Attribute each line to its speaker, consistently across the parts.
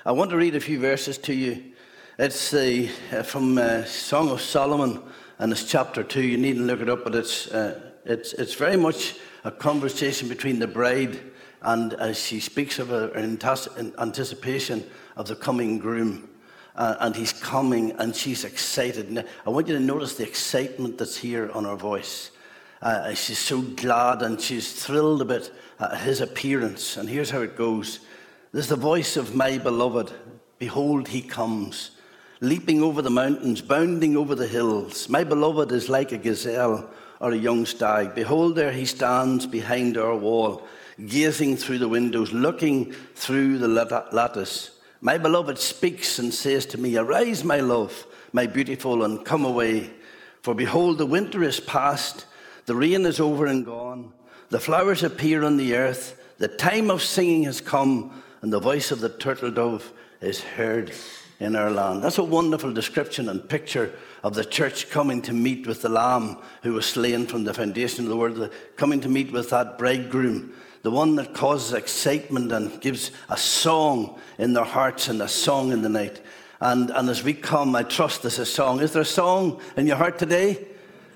Speaker 1: I want to read a few verses to you. It's from Song of Solomon, and it's chapter 2. You needn't look it up, but it's very much a conversation between the bride and as she speaks of her anticipation of the coming groom. And he's coming, and she's excited. And I want you to notice the excitement that's here on her voice. She's so glad, and she's thrilled about his appearance. And here's how it goes. This is the voice of my beloved. Behold, he comes, leaping over the mountains, bounding over the hills. My beloved is like a gazelle or a young stag. Behold, there he stands behind our wall, gazing through the windows, looking through the lattice. My beloved speaks and says to me, arise, my love, my beautiful, and come away. For behold, the winter is past, the rain is over and gone. The flowers appear on the earth. The time of singing has come, and the voice of the turtle dove is heard in our land. That's a wonderful description and picture of the church coming to meet with the Lamb who was slain from the foundation of the world, coming to meet with that bridegroom, the one that causes excitement and gives a song in their hearts and a song in the night. And as we come, I trust there's a song. Is there a song in your heart today?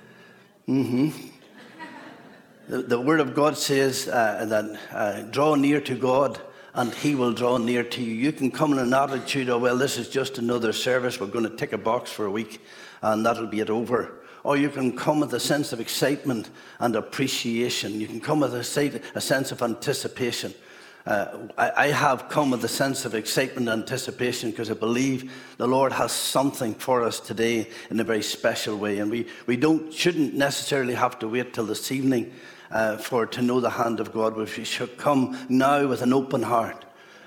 Speaker 1: The Word of God says that draw near to God, and he will draw near to you. You can come in an attitude of, well, this is just another service. We're going to tick a box for a week, and that'll be it over. Or you can come with a sense of excitement and appreciation. You can come with a sense of anticipation. I have come with a sense of excitement and anticipation because I believe the Lord has something for us today in a very special way. And we shouldn't necessarily have to wait till this evening to know the hand of God. We should come now with an open heart.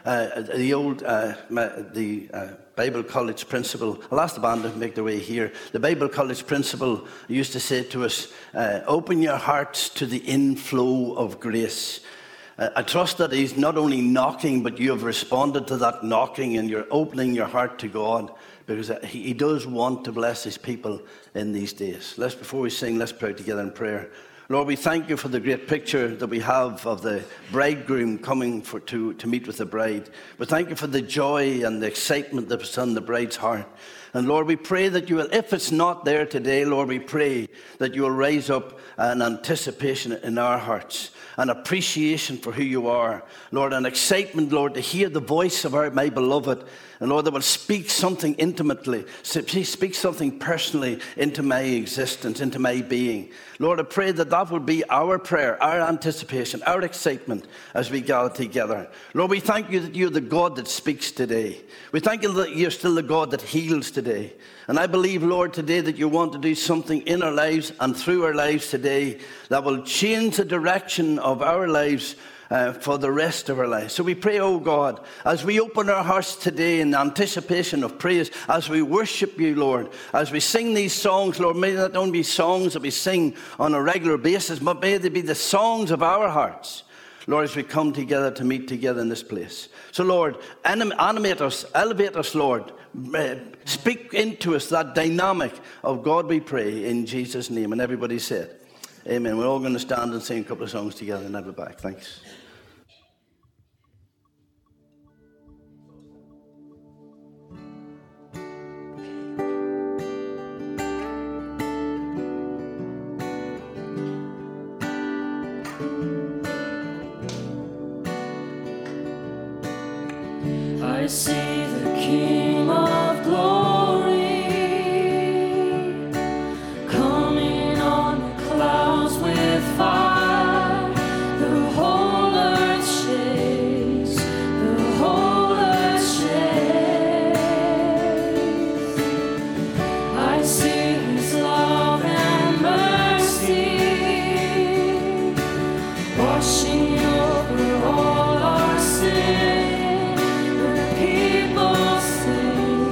Speaker 1: The Bible college principal, I'll ask the band to make their way here. The Bible college principal used to say to us, open your hearts to the inflow of grace. I trust that he's not only knocking, but you have responded to that knocking and you're opening your heart to God, because he does want to bless his people in these days. Before we sing, let's pray together in prayer. Lord, we thank you for the great picture that we have of the bridegroom coming to meet with the bride. We thank you for the joy and the excitement that's on the bride's heart. And Lord, we pray that you will, if it's not there today, Lord, we pray that you will raise up an anticipation in our hearts, an appreciation for who you are, Lord, an excitement, Lord, to hear the voice of my beloved. And Lord, that will speak something intimately, speak something personally into my existence, into my being. Lord, I pray that that will be our prayer, our anticipation, our excitement as we gather together. Lord, we thank you that you're the God that speaks today. We thank you that you're still the God that heals today. And I believe, Lord, today that you want to do something in our lives and through our lives today that will change the direction of our lives for the rest of our lives. So we pray, oh God, as we open our hearts today in anticipation of praise, as we worship you, Lord, as we sing these songs, Lord, may that not be songs that we sing on a regular basis, but may they be the songs of our hearts, Lord, as we come together to meet together in this place. So, Lord, animate us, elevate us, Lord. Speak into us that dynamic of God, we pray, in Jesus' name. And everybody said, amen. We're all going to stand and sing a couple of songs together and I'll be back. Thanks.
Speaker 2: I see the King of Glory coming on the clouds with fire. The whole earth shakes, the whole earth shakes. I see his love and mercy washing over all our sin. People sing.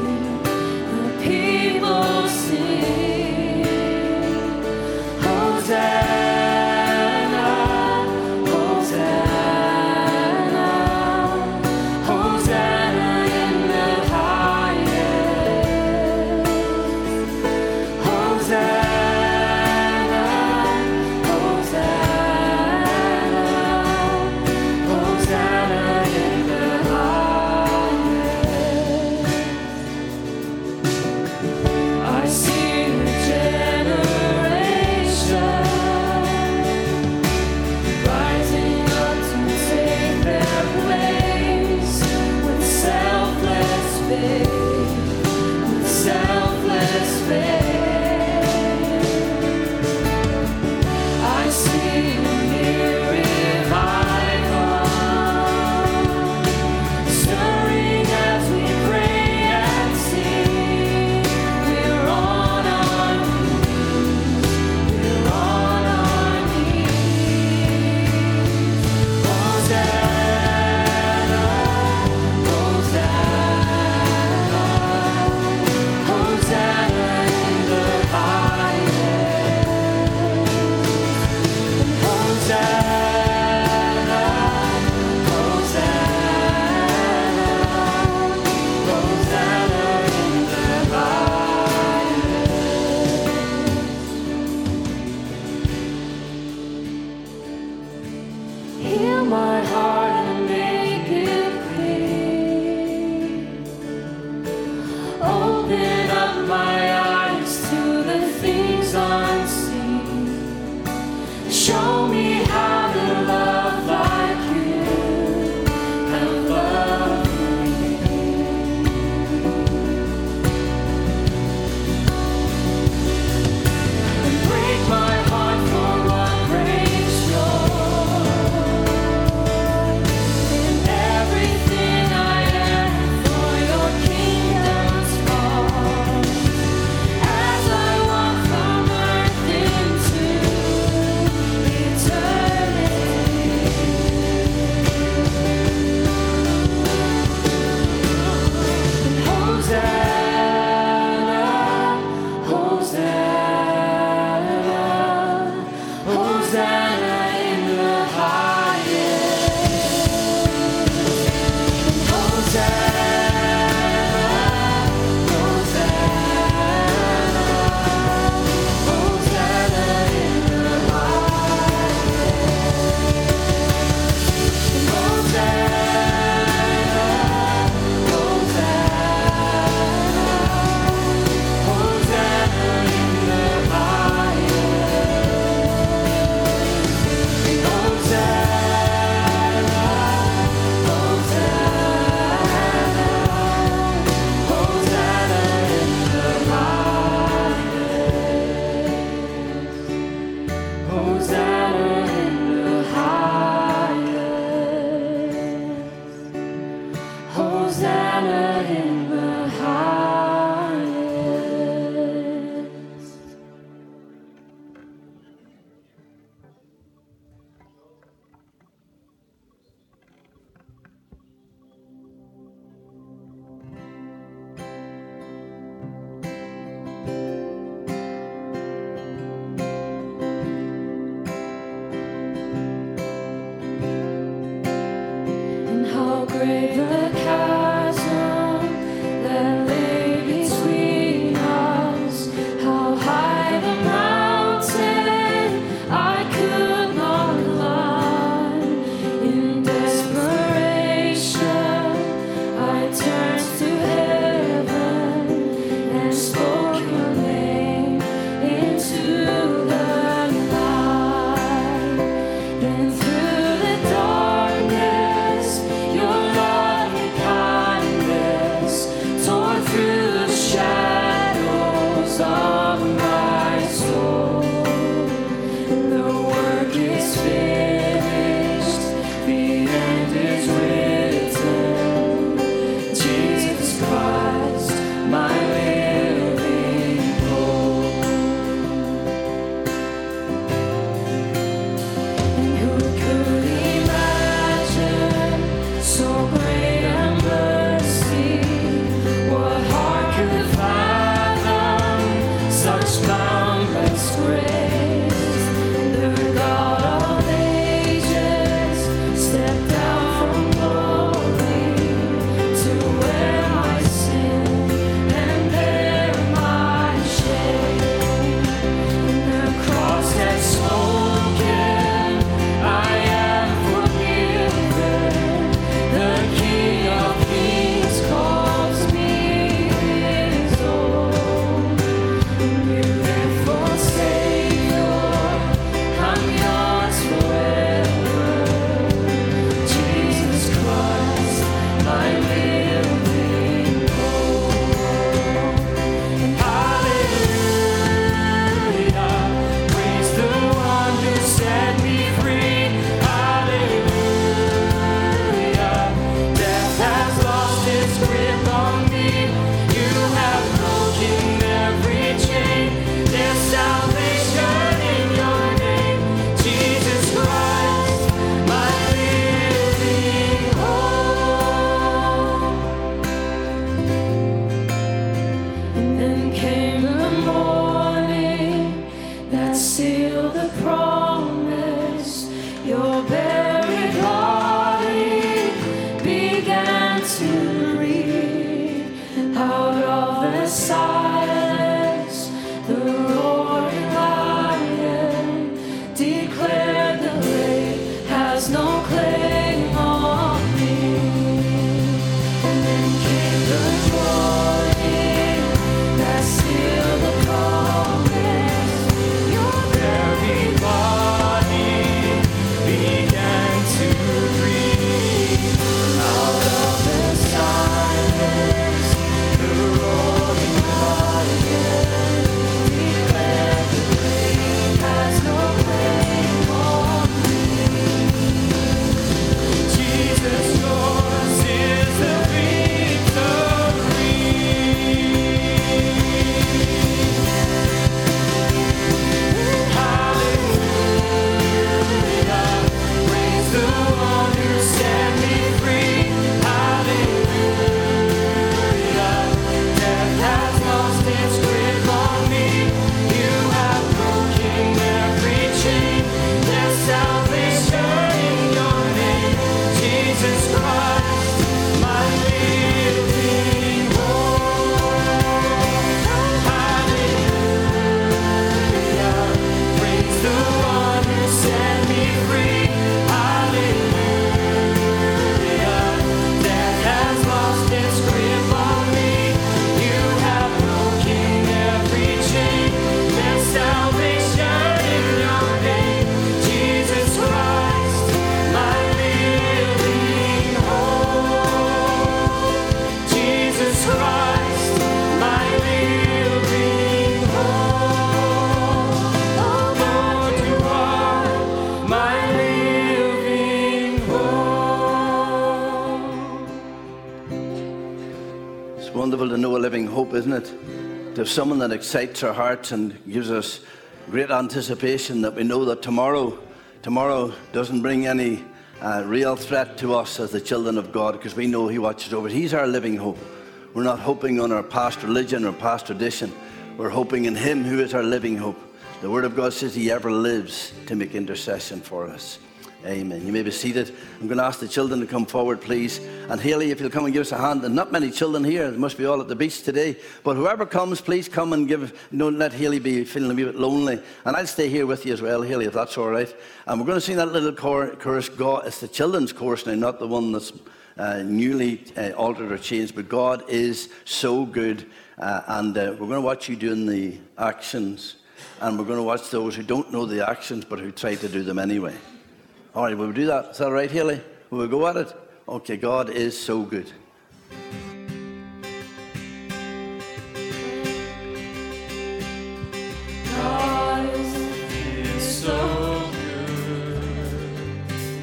Speaker 2: Show me how to love like you have loved me. And break my heart for what breaks yours. In everything I am for your kingdom's cause. As I walk from earth into great the chasm that lay between us, how high the mountain I could not climb. In desperation, I turned to heaven and spoke your name into the night. Then through the darkness, your loving kindness tore through the shadows of my soul. The work is finished, the end is written. Jesus Christ, my living hope. And who could imagine so great a mercy? What heart could fathom such boundless grace? The God of ages stepped down from glory to wear my sin and bear my shame. The cross has spoken, I am forgiven. The King of Kings calls me his own. Beautiful Savior, I'm yours forever. Jesus Christ, my living hope. And hallelujah, praise the one who set me free. Hallelujah, death has lost its grip on me. You have broken every chain. There's salvation in your name, Jesus Christ, my living hope. And then came the morning that sealed the promise. Your buried body began to breathe. Out of the silence, the roaring lion declared the grave has no claim on me. And then came the morning that sealed the promise. Your buried body
Speaker 1: It's wonderful to know a living hope, isn't it? To have someone that excites our hearts and gives us great anticipation that we know that tomorrow doesn't bring any real threat to us as the children of God, because we know He watches over it. He's our living hope. We're not hoping on our past religion or past tradition. We're hoping in Him who is our living hope. The Word of God says He ever lives to make intercession for us. Amen. You may be seated. I'm going to ask the children to come forward, please. And Haley, if you'll come and give us a hand. And not many children here. They must be all at the beach today. But whoever comes, please come and don't let Haley be feeling a bit lonely. And I'll stay here with you as well, Haley, if that's all right. And we're going to sing that little chorus. God, it's the children's chorus now, not the one that's newly altered or changed. But God is so good. And we're going to watch you doing the actions. And we're going to watch those who don't know the actions, but who try to do them anyway. All right, will we do that? Is that all right, Haley? Will we go at it? Okay, God is so good.
Speaker 2: God is so good.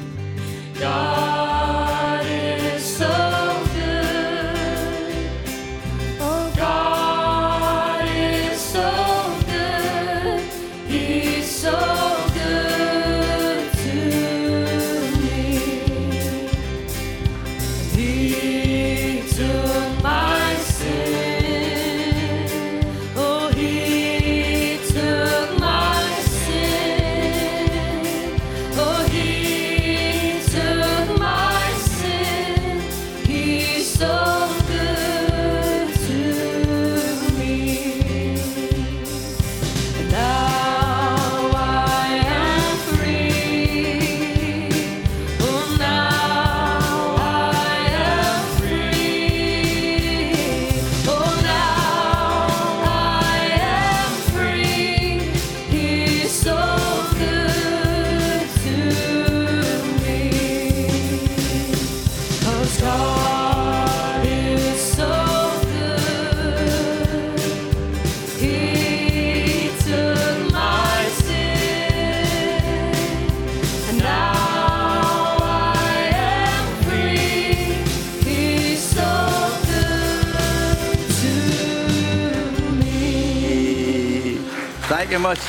Speaker 2: God is so good. Oh, God is so good. He's so good to me. He took my sin. Oh, He took my sin. Oh, He took my sin. He's so good to me. And now I am free. Oh, now I am free. Oh, now I am free. He's so good to me. 'Cause God is so good. He took my sin. And now I am free. He's so good to me.
Speaker 1: Thank you much.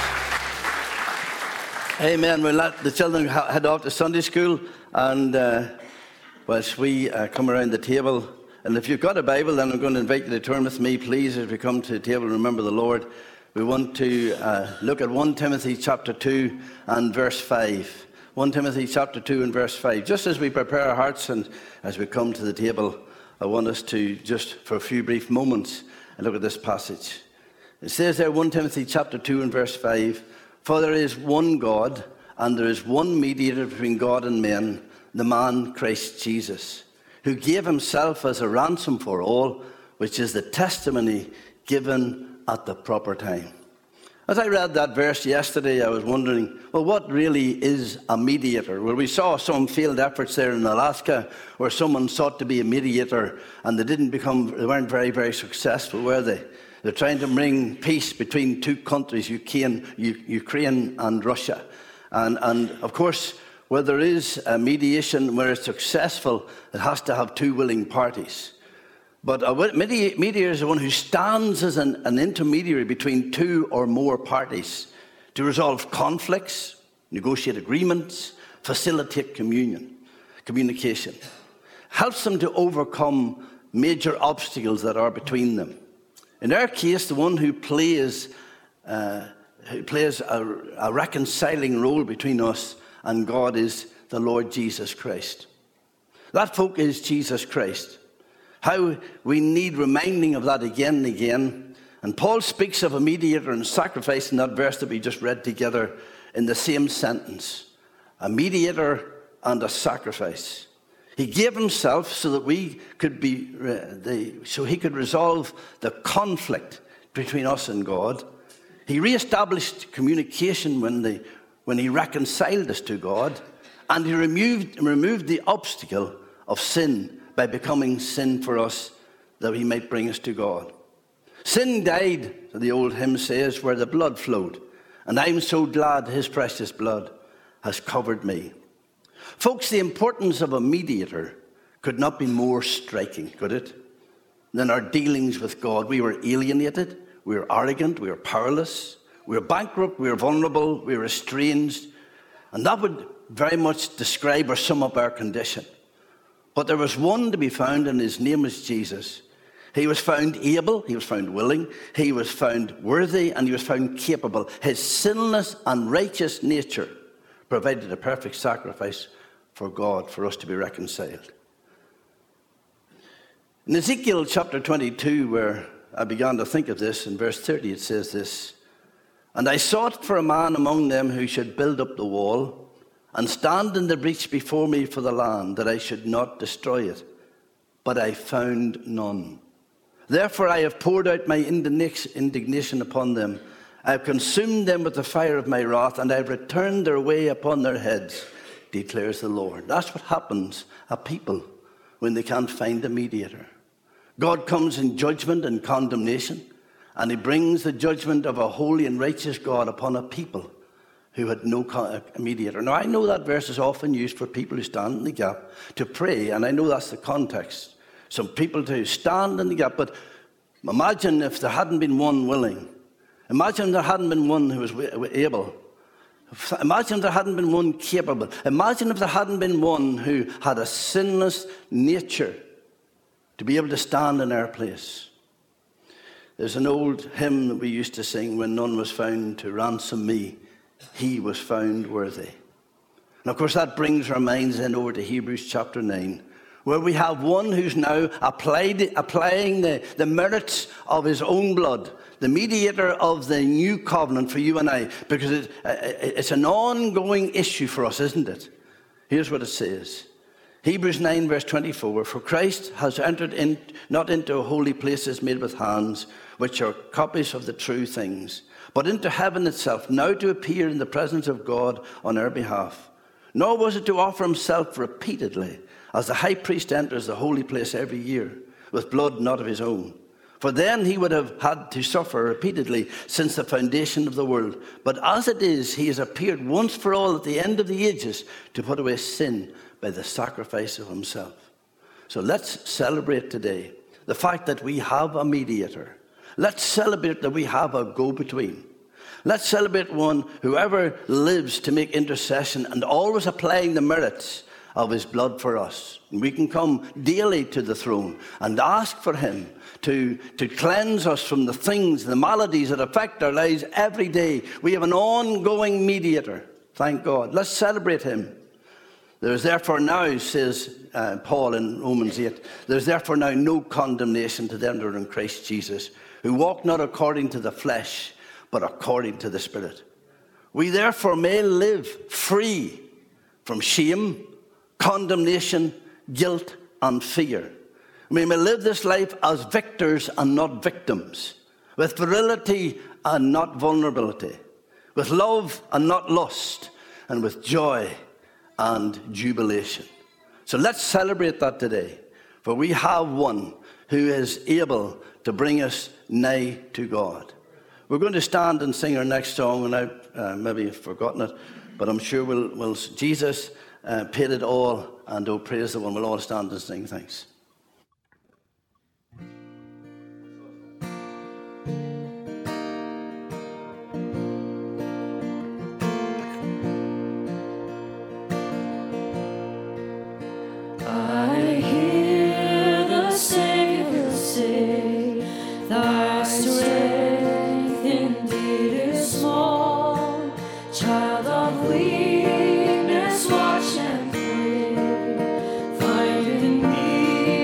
Speaker 1: Amen. We'll let the children head off to Sunday school, and whilst we come around the table. And if you've got a Bible, then I'm going to invite you to turn with me, please, as we come to the table and remember the Lord. We want to look at 1 Timothy chapter 2 and verse 5. 1 Timothy chapter 2 and verse 5. Just as we prepare our hearts and as we come to the table, I want us to just, for a few brief moments, look at this passage. It says there, 1 Timothy chapter 2 and verse 5, "For there is one God, and there is one mediator between God and men, the man Christ Jesus, who gave himself as a ransom for all, which is the testimony given at the proper time." As I read that verse yesterday, I was wondering, well, what really is a mediator? Well, we saw some failed efforts there in Alaska where someone sought to be a mediator and they weren't very, very successful, were they? They're trying to bring peace between two countries, Ukraine and Russia. And of course, where there is a mediation, where it's successful, it has to have two willing parties. But a mediator is the one who stands as an intermediary between two or more parties to resolve conflicts, negotiate agreements, facilitate communication. Helps them to overcome major obstacles that are between them. In our case, the one who plays a reconciling role between us and God is the Lord Jesus Christ. That folk is Jesus Christ. How we need reminding of that again and again. And Paul speaks of a mediator and sacrifice in that verse that we just read together in the same sentence. A mediator and a sacrifice. He gave himself so that we could so he could resolve the conflict between us and God. He reestablished communication when he reconciled us to God, and he removed the obstacle of sin by becoming sin for us, that he might bring us to God. Sin died, the old hymn says, where the blood flowed, and I'm so glad his precious blood has covered me. Folks, the importance of a mediator could not be more striking, could it? than our dealings with God. We were alienated, we were arrogant, we were powerless, we were bankrupt, we were vulnerable, we were estranged. And that would very much describe or sum up our condition. But there was one to be found, and his name was Jesus. He was found able, he was found willing, he was found worthy, and he was found capable. His sinless and righteous nature provided a perfect sacrifice for God, for us to be reconciled. In Ezekiel chapter 22, where I began to think of this, in verse 30 it says this, "And I sought for a man among them who should build up the wall, and stand in the breach before me for the land, that I should not destroy it. But I found none. Therefore I have poured out my indignation upon them. I have consumed them with the fire of my wrath, and I have returned their way upon their heads, declares the Lord." That's what happens to people when they can't find a mediator. God comes in judgment and condemnation, and he brings the judgment of a holy and righteous God upon a people who had no mediator. Now, I know that verse is often used for people who stand in the gap to pray, and I know that's the context. Some people to stand in the gap, but imagine if there hadn't been one willing. Imagine if there hadn't been one who was able. Imagine if there hadn't been one capable. Imagine if there hadn't been one who had a sinless nature to be able to stand in our place. There's an old hymn that we used to sing, "When none was found to ransom me, he was found worthy." And of course that brings our minds then over to Hebrews chapter 9, where we have one who's now applying the merits of his own blood, the mediator of the new covenant for you and I, because it's an ongoing issue for us, isn't it? Here's what it says. Hebrews 9 verse 24, "For Christ has entered in, not into holy places made with hands, which are copies of the true things, but into heaven itself, now to appear in the presence of God on our behalf. Nor was it to offer himself repeatedly, as the high priest enters the holy place every year, with blood not of his own. For then he would have had to suffer repeatedly since the foundation of the world. But as it is, he has appeared once for all at the end of the ages to put away sin by the sacrifice of himself." So let's celebrate today the fact that we have a mediator. Let's celebrate that we have a go-between. Let's celebrate one whoever lives to make intercession and always applying the merits of his blood for us. And we can come daily to the throne and ask for him to cleanse us from the things, the maladies that affect our lives every day. We have an ongoing mediator. Thank God. Let's celebrate him. There is therefore now, says Paul in Romans 8, "There is therefore now no condemnation to them that are in Christ Jesus, who walk not according to the flesh, but according to the Spirit. We therefore may live free from shame, condemnation, guilt, and fear. We may live this life as victors and not victims, with virility and not vulnerability, with love and not lust, and with joy and jubilation." So let's celebrate that today, for we have one who is able to bring us nigh to God. We're going to stand and sing our next song, and I've maybe forgotten it, but I'm sure we'll Jesus paid it all, and oh, praise the one. We'll all stand and sing. Thanks.
Speaker 2: I hear the Savior say, "Thy strength indeed is small. Child of weakness, watch and pray. Find in me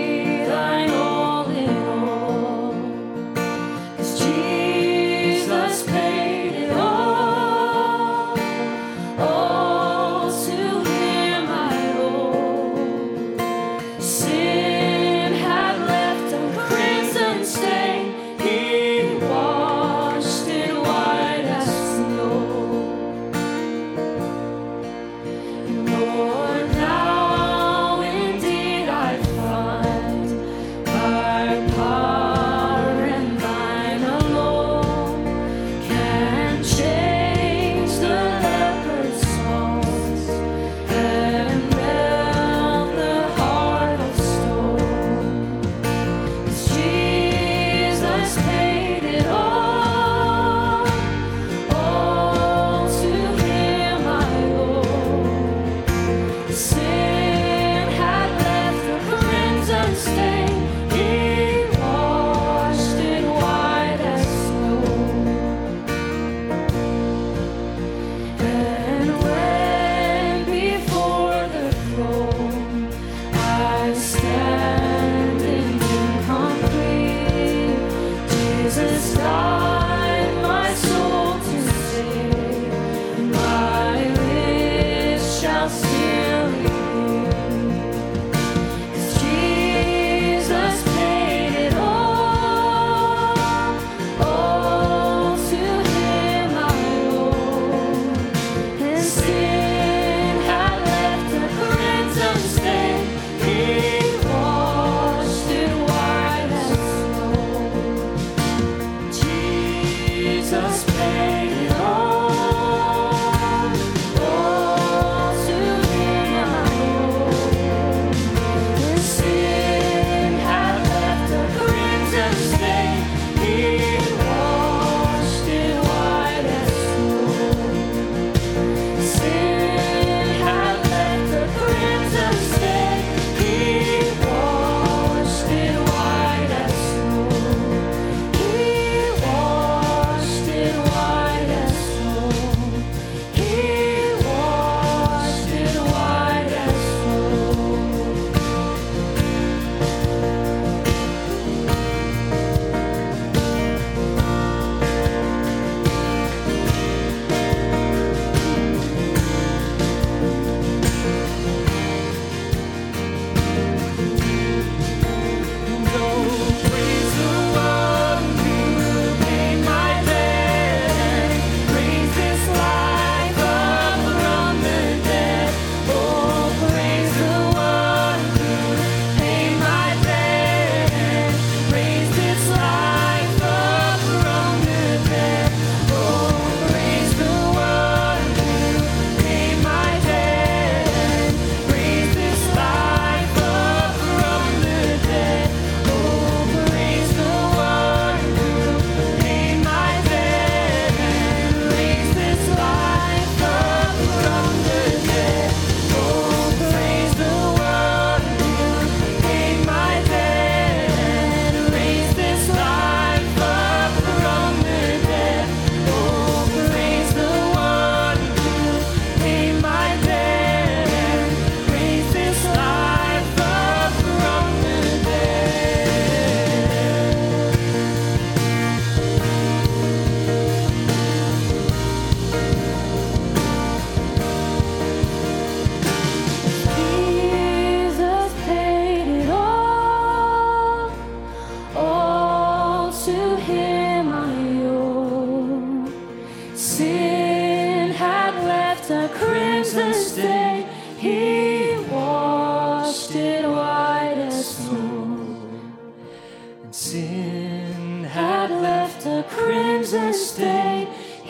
Speaker 2: crimson stain,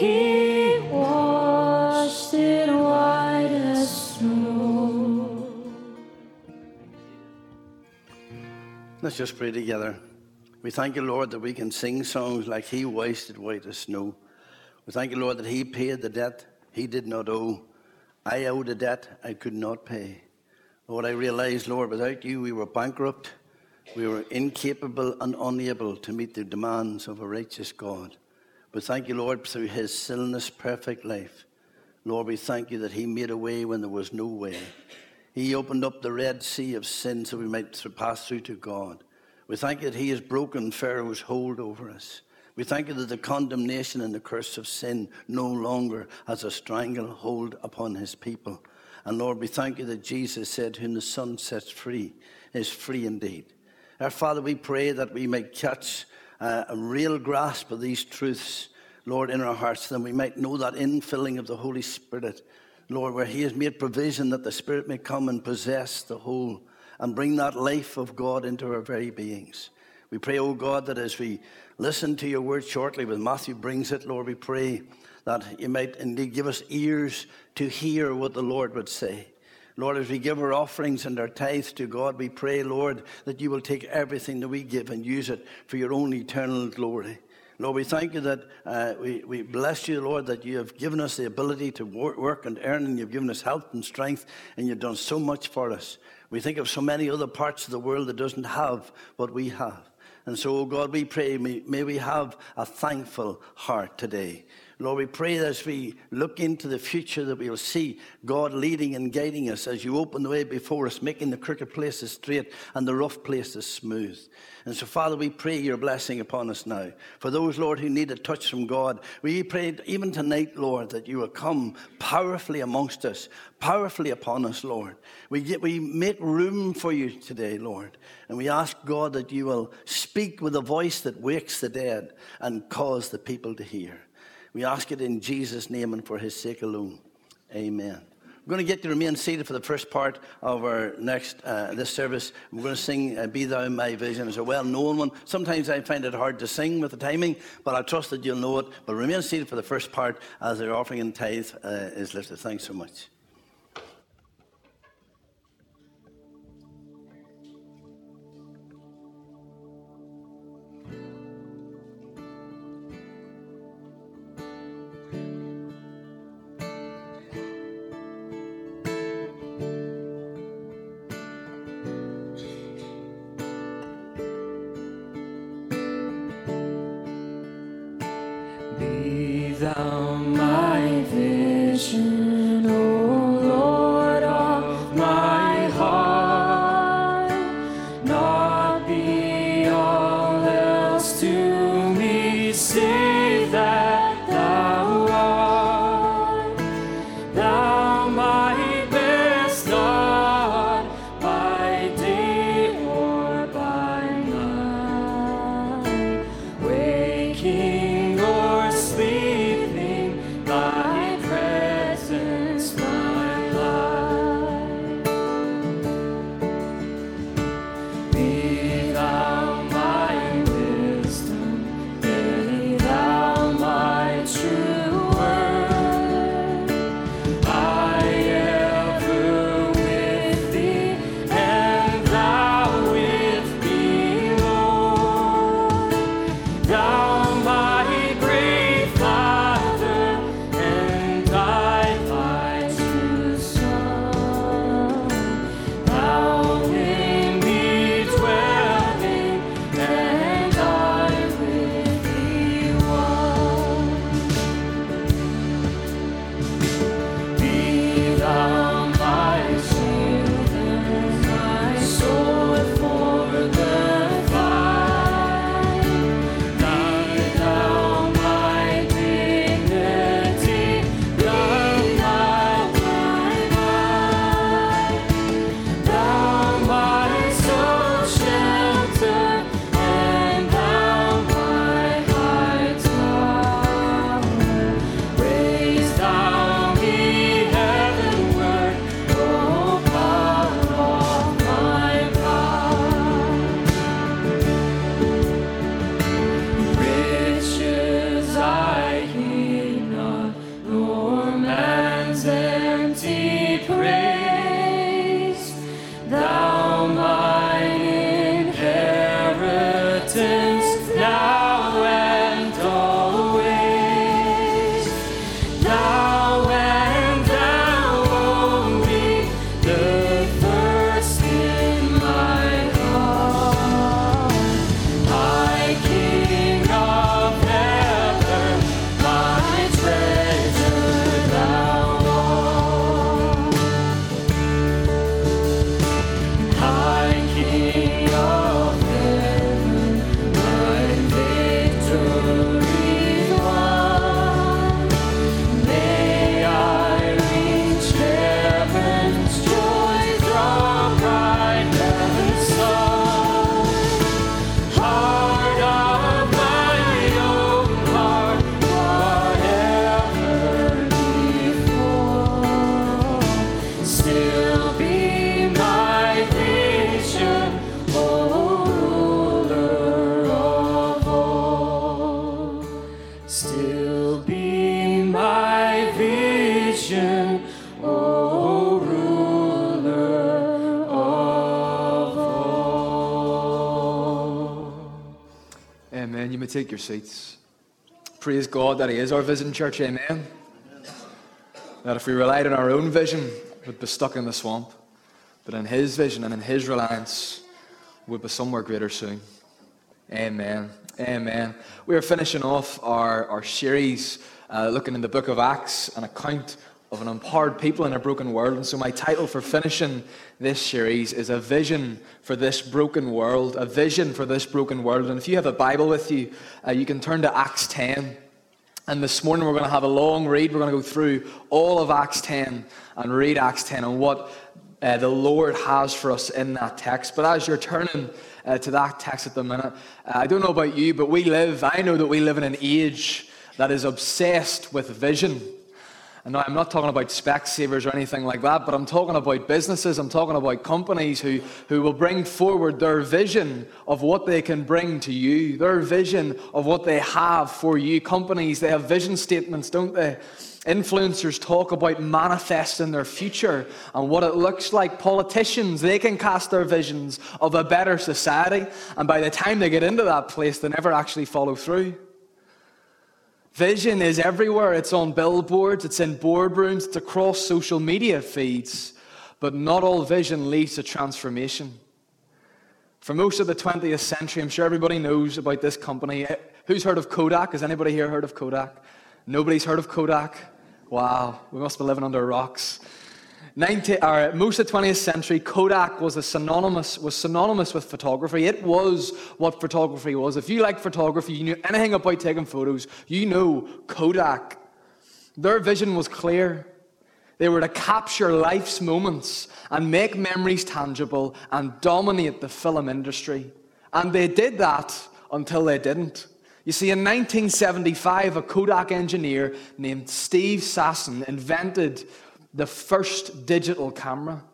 Speaker 2: he washed it white as snow.
Speaker 1: Let's just pray together. We thank you, Lord, that we can sing songs like He washed it white as snow. We thank you, Lord, that He paid the debt He did not owe. I owed a debt I could not pay. Lord, I realize, Lord, without you we were bankrupt. We were incapable and unable to meet the demands of a righteous God. But thank you, Lord, through His sinless, perfect life. Lord, we thank you that He made a way when there was no way. He opened up the Red Sea of sin so we might pass through to God. We thank you that He has broken Pharaoh's hold over us. We thank you that the condemnation and the curse of sin no longer has a stranglehold upon His people. And Lord, we thank you that Jesus said, whom the Son sets free is free indeed. Our Father, we pray that we might catch a real grasp of these truths, Lord, in our hearts, that we might know that infilling of the Holy Spirit, Lord, where He has made provision that the Spirit may come and possess the whole and bring that life of God into our very beings. We pray, oh God, that as we listen to your word shortly, when Matthew brings it, Lord, we pray that you might indeed give us ears to hear what the Lord would say. Lord, as we give our offerings and our tithes to God, we pray, Lord, that you will take everything that we give and use it for your own eternal glory. Lord, we thank you that we bless you, Lord, that you have given us the ability to work and earn, and you've given us health and strength, and you've done so much for us. We think of so many other parts of the world that doesn't have what we have. And so, oh God, we pray, may we have a thankful heart today. Lord, we pray that as we look into the future that we'll see God leading and guiding us as you open the way before us, making the crooked places straight and the rough places smooth. And so, Father, we pray your blessing upon us now. For those, Lord, who need a touch from God, we pray even tonight, Lord, that you will come powerfully amongst us, powerfully upon us, Lord. We make room for you today, Lord. And we ask, God, that you will speak with a voice that wakes the dead and cause the people to hear. We ask it in Jesus' name and for his sake alone. Amen. We're going to get to remain seated for the first part of our this service. We're going to sing Be Thou My Vision. It's a well-known one. Sometimes I find it hard to sing with the timing, but I trust that you'll know it. But remain seated for the first part as our offering and tithe is lifted. Thanks so much.
Speaker 2: Be thou my vision, O Lord of my heart, not be all else to me, save that thou art. Thou my best God, by day or by night, waking or sleeping, thy presence my light. Be thou my wisdom, be thou my true word. I ever with thee, and thou with me, Lord. Thou my great Father, and I thy true Son. Thou in me dwelling, and I with thee one. Be thou my shield and my sword for the fight. Guide thou my dignity, love thou my might. Thou my soul shelter, and thou my high tower. Raise thou me heavenward, O power of my God. Riches I heed not, nor man's empty praise. Thou mine inheritance, now and always. Thou and thou only, the first in my heart. High King of heaven, my treasure thou art. High King of heaven, my victory won. May I reach heaven's joy, draw bright heaven's sun. Heart of my own heart, whatever before, still be my vision, O ruler of all. Still be my vision, O ruler of all.
Speaker 3: Amen. You may take your seats. Praise God that He is our vision, church. Amen. That if we relied on our own vision, we'd be stuck in the swamp. But in His vision and in His reliance, we'll be somewhere greater soon. Amen. Amen. We are finishing off our series looking in the book of Acts, an account of an empowered people in a broken world. And so my title for finishing this series is A Vision for This Broken World. A Vision for This Broken World. And if you have a Bible with you, you can turn to Acts 10. And this morning we're going to have a long read. We're going to go through all of Acts 10 and read Acts 10 and what the Lord has for us in that text. But as you're turning to that text at the minute, I don't know about you, but I know that we live in an age that is obsessed with vision. And now, I'm not talking about Specsavers or anything like that, but I'm talking about businesses, I'm talking about companies who will bring forward their vision of what they can bring to you, their vision of what they have for you. Companies, they have vision statements, don't they? Influencers talk about manifesting their future and what it looks like. Politicians, they can cast their visions of a better society, and by the time they get into that place, they never actually follow through. Vision is everywhere. It's on billboards, it's in boardrooms, it's across social media feeds. But not all vision leads to transformation. For most of the 20th century, I'm sure everybody knows about this company. Who's heard of Kodak? Has anybody here heard of Kodak? Nobody's heard of Kodak? Wow, we must be living under rocks. Most of the 20th century, Kodak was synonymous with photography. It was what photography was. If you like photography, you knew anything about taking photos, you know Kodak. Their vision was clear. They were to capture life's moments and make memories tangible and dominate the film industry. And they did that until they didn't. You see, in 1975, a Kodak engineer named Steve Sasson invented the first digital camera.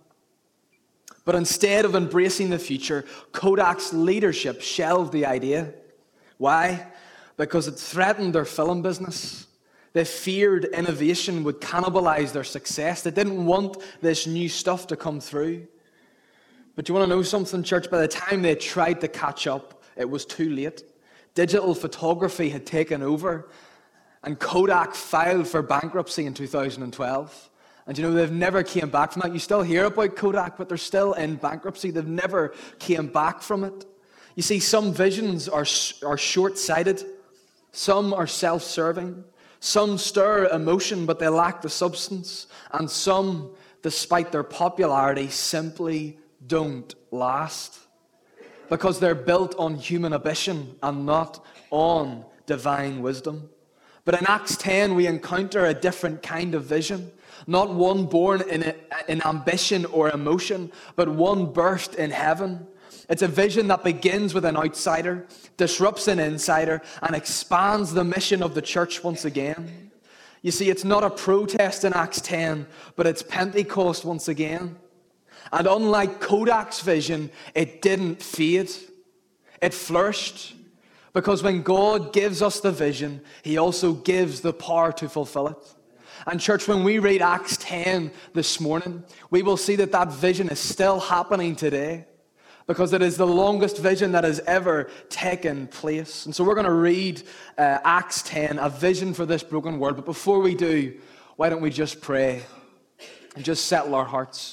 Speaker 3: But instead of embracing the future, Kodak's leadership shelved the idea. Why? Because it threatened their film business. They feared innovation would cannibalize their success. They didn't want this new stuff to come through. But you want to know something, church? By the time they tried to catch up, it was too late. Digital photography had taken over, and Kodak filed for bankruptcy in 2012. And you know, they've never came back from that. You still hear about Kodak, but they're still in bankruptcy. They've never came back from it. You see, some visions are short-sighted. Some are self-serving. Some stir emotion, but they lack the substance. And some, despite their popularity, simply don't last. Because they're built on human ambition and not on divine wisdom. But in Acts 10, we encounter a different kind of vision. Not one born in ambition or emotion, but one birthed in heaven. It's a vision that begins with an outsider, disrupts an insider, and expands the mission of the church once again. You see, it's not a protest in Acts 10, but it's Pentecost once again. And unlike Kodak's vision, it didn't fade. It flourished. Because when God gives us the vision, He also gives the power to fulfill it. And church, when we read Acts 10 this morning, we will see that that vision is still happening today. Because it is the longest vision that has ever taken place. And so we're going to read Acts 10, a vision for this broken world. But before we do, why don't we just pray and just settle our hearts.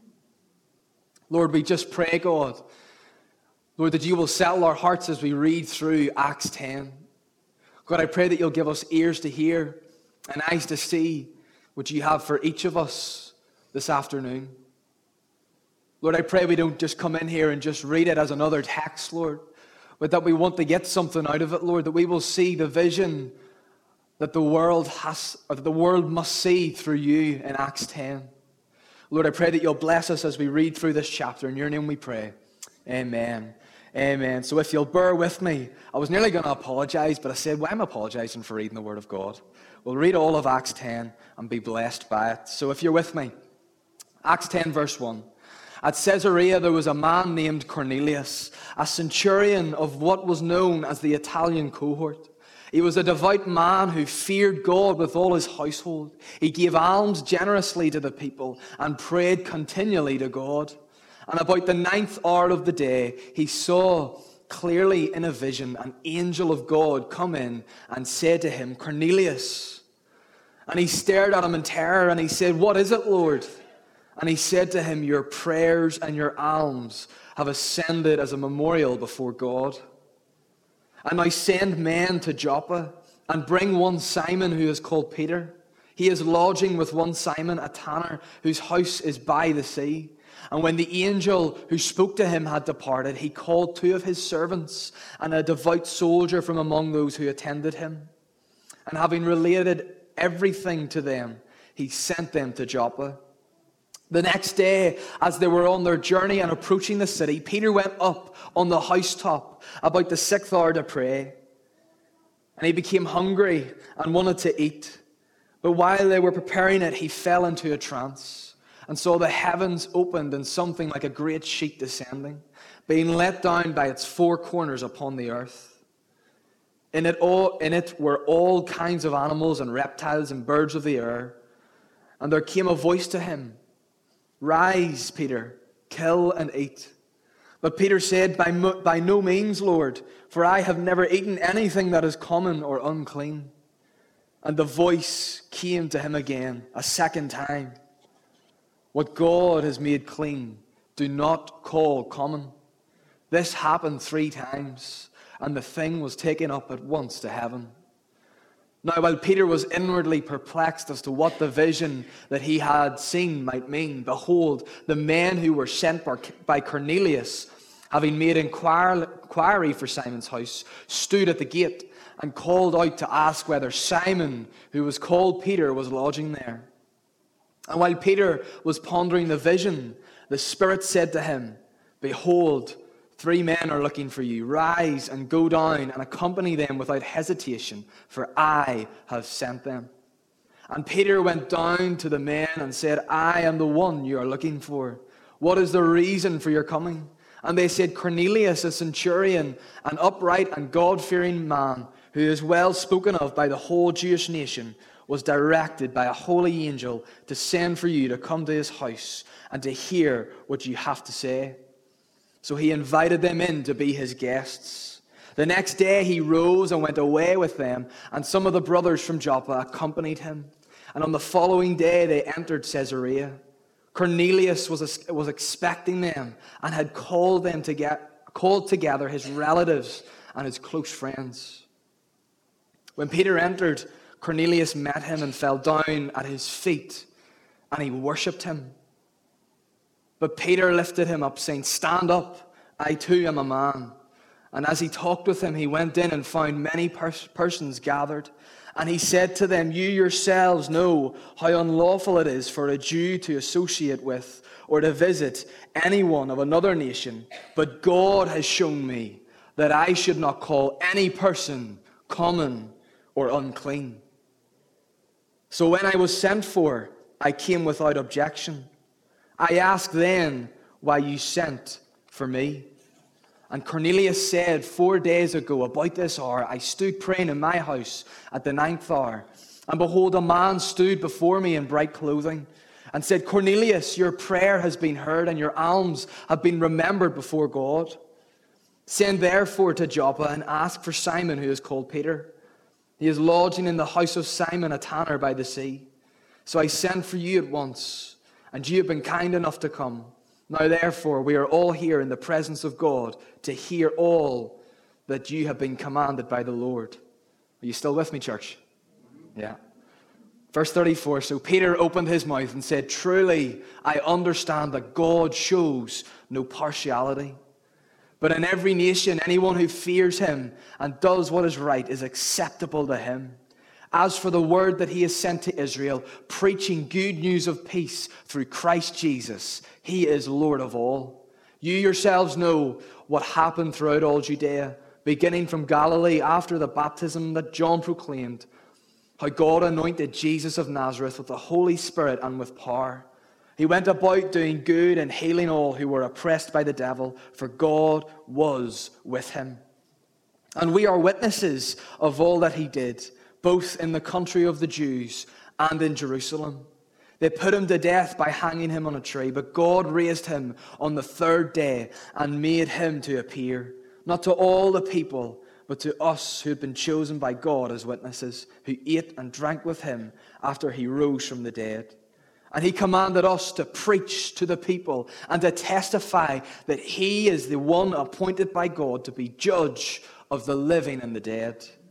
Speaker 3: Lord, we just pray, God, Lord, that you will settle our hearts as we read through Acts 10. God, I pray that you'll give us ears to hear and eyes to see what you have for each of us this afternoon. Lord, I pray we don't just come in here and just read it as another text, Lord, but that we want to get something out of it, Lord, that we will see the vision that the world has, or that the world must see through you in Acts 10. Lord, I pray that you'll bless us as we read through this chapter. In your name we pray. Amen. Amen. So if you'll bear with me, I was nearly going to apologize, but I said, well, I'm apologizing for reading the Word of God. We'll read all of Acts 10 and be blessed by it. So if you're with me, Acts 10 verse 1. At Caesarea there was a man named Cornelius, a centurion of what was known as the Italian cohort. He was a devout man who feared God with all his household. He gave alms generously to the people and prayed continually to God. And about the 9th hour of the day, he saw clearly in a vision an angel of God come in and said to him, Cornelius. And he stared at him in terror and he said, what is it, Lord? And he said to him, your prayers and your alms have ascended as a memorial before God. And now send men to Joppa and bring one Simon who is called Peter. He is lodging with one Simon, a tanner, whose house is by the sea. And when the angel who spoke to him had departed, he called 2 of his servants and a devout soldier from among those who attended him. And having related everything to them, he sent them to Joppa. The next day, as they were on their journey and approaching the city, Peter went up on the housetop about the 6th hour to pray. And he became hungry and wanted to eat. But while they were preparing it, he fell into a trance and saw the heavens opened and something like a great sheet descending, being let down by its 4 corners upon the earth. In it were all kinds of animals and reptiles and birds of the air. And there came a voice to him, "Rise, Peter, kill and eat." But Peter said, By no means, Lord, for I have never eaten anything that is common or unclean." And the voice came to him again, a second time, "What God has made clean, do not call common." This happened 3 times, and the thing was taken up at once to heaven. Now, while Peter was inwardly perplexed as to what the vision that he had seen might mean, behold, the men who were sent by Cornelius, having made inquiry for Simon's house, stood at the gate and called out to ask whether Simon, who was called Peter, was lodging there. And while Peter was pondering the vision, the Spirit said to him, "Behold, 3 men are looking for you. Rise and go down and accompany them without hesitation, for I have sent them." And Peter went down to the men and said, "I am the one you are looking for. What is the reason for your coming?" And they said, "Cornelius, a centurion, an upright and God-fearing man, who is well spoken of by the whole Jewish nation, was directed by a holy angel to send for you to come to his house and to hear what you have to say." So he invited them in to be his guests. The next day he rose and went away with them, and some of the brothers from Joppa accompanied him. And on the following day they entered Caesarea. Cornelius was expecting them and had called together his relatives and his close friends. When Peter entered, Cornelius met him and fell down at his feet, and he worshipped him. But Peter lifted him up, saying, "Stand up, I too am a man." And as he talked with him, he went in and found many persons gathered. And he said to them, "You yourselves know how unlawful it is for a Jew to associate with or to visit anyone of another nation. But God has shown me that I should not call any person common or unclean. So when I was sent for, I came without objection. I asked then why you sent for me. And Cornelius said, 4 days ago, about this hour, I stood praying in my house at the 9th hour. And behold, a man stood before me in bright clothing and said, Cornelius, your prayer has been heard and your alms have been remembered before God. Send therefore to Joppa and ask for Simon, who is called Peter. He is lodging in the house of Simon, a tanner by the sea. So I sent for you at once, and you have been kind enough to come. Now therefore we are all here in the presence of God to hear all that you have been commanded by the Lord. Are you still with me, church? Yeah. Verse 34, so Peter opened his mouth and said, truly I understand that God shows no partiality. But in every nation, anyone who fears him and does what is right is acceptable to him. As for the word that he has sent to Israel, preaching good news of peace through Christ Jesus, he is Lord of all. You yourselves know what happened throughout all Judea, beginning from Galilee after the baptism that John proclaimed, how God anointed Jesus of Nazareth with the Holy Spirit and with power. He went about doing good and healing all who were oppressed by the devil, for God was with him. And we are witnesses of all that he did, both in the country of the Jews and in Jerusalem. They put him to death by hanging him on a tree, but God raised him on the 3rd day and made him to appear, not to all the people, but to us who had been chosen by God as witnesses, who ate and drank with him after he rose from the dead. And he commanded us to preach to the people and to testify that he is the one appointed by God to be judge of the living and the dead.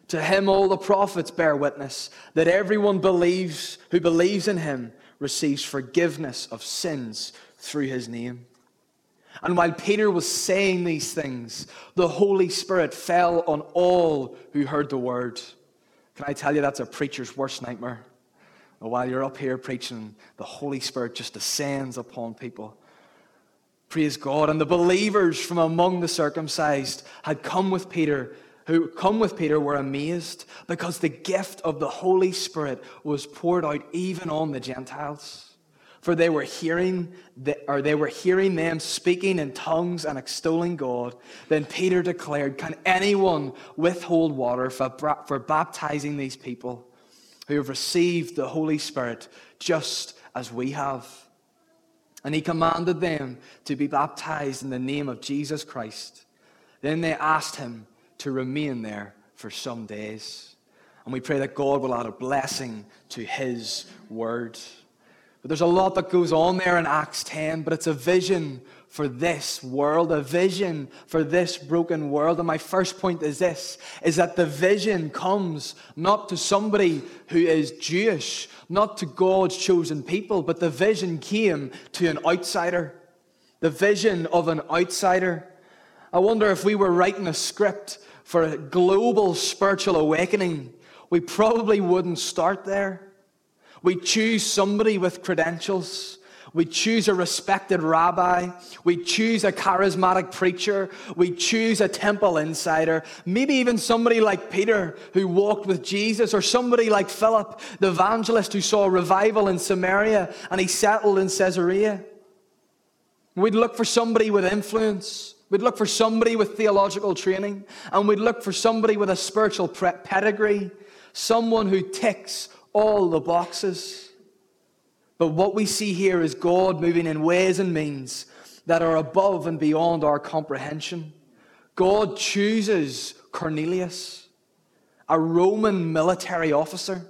Speaker 3: To him all the prophets bear witness that everyone who believes in him receives forgiveness of sins through his name. And while Peter was saying these things, the Holy Spirit fell on all who heard the word. Can I tell you, that's a preacher's worst nightmare? While you're up here preaching, the Holy Spirit just descends upon people. Praise God. And the believers from among the circumcised who come with Peter were amazed because the gift of the Holy Spirit was poured out even on the Gentiles. For they were hearing them speaking in tongues and extolling God. Then Peter declared, "Can anyone withhold water for baptizing these people who have received the Holy Spirit just as we have?" And he commanded them to be baptized in the name of Jesus Christ. Then they asked him to remain there for some days. And we pray that God will add a blessing to his word. But there's a lot that goes on there in Acts 10, but it's a vision for this world, a vision for this broken world. And my first point is this, is that the vision comes not to somebody who is Jewish, not to God's chosen people, but the vision came to an outsider. The vision of an outsider. I wonder if we were writing a script for a global spiritual awakening, we probably wouldn't start there. We choose somebody with credentials. We choose a respected rabbi. We choose a charismatic preacher. We choose a temple insider. Maybe even somebody like Peter who walked with Jesus, or somebody like Philip, the evangelist who saw a revival in Samaria and he settled in Caesarea. We'd look for somebody with influence. We'd look for somebody with theological training, and we'd look for somebody with a spiritual pedigree, someone who ticks all the boxes. But what we see here is God moving in ways and means that are above and beyond our comprehension. God chooses Cornelius, a Roman military officer.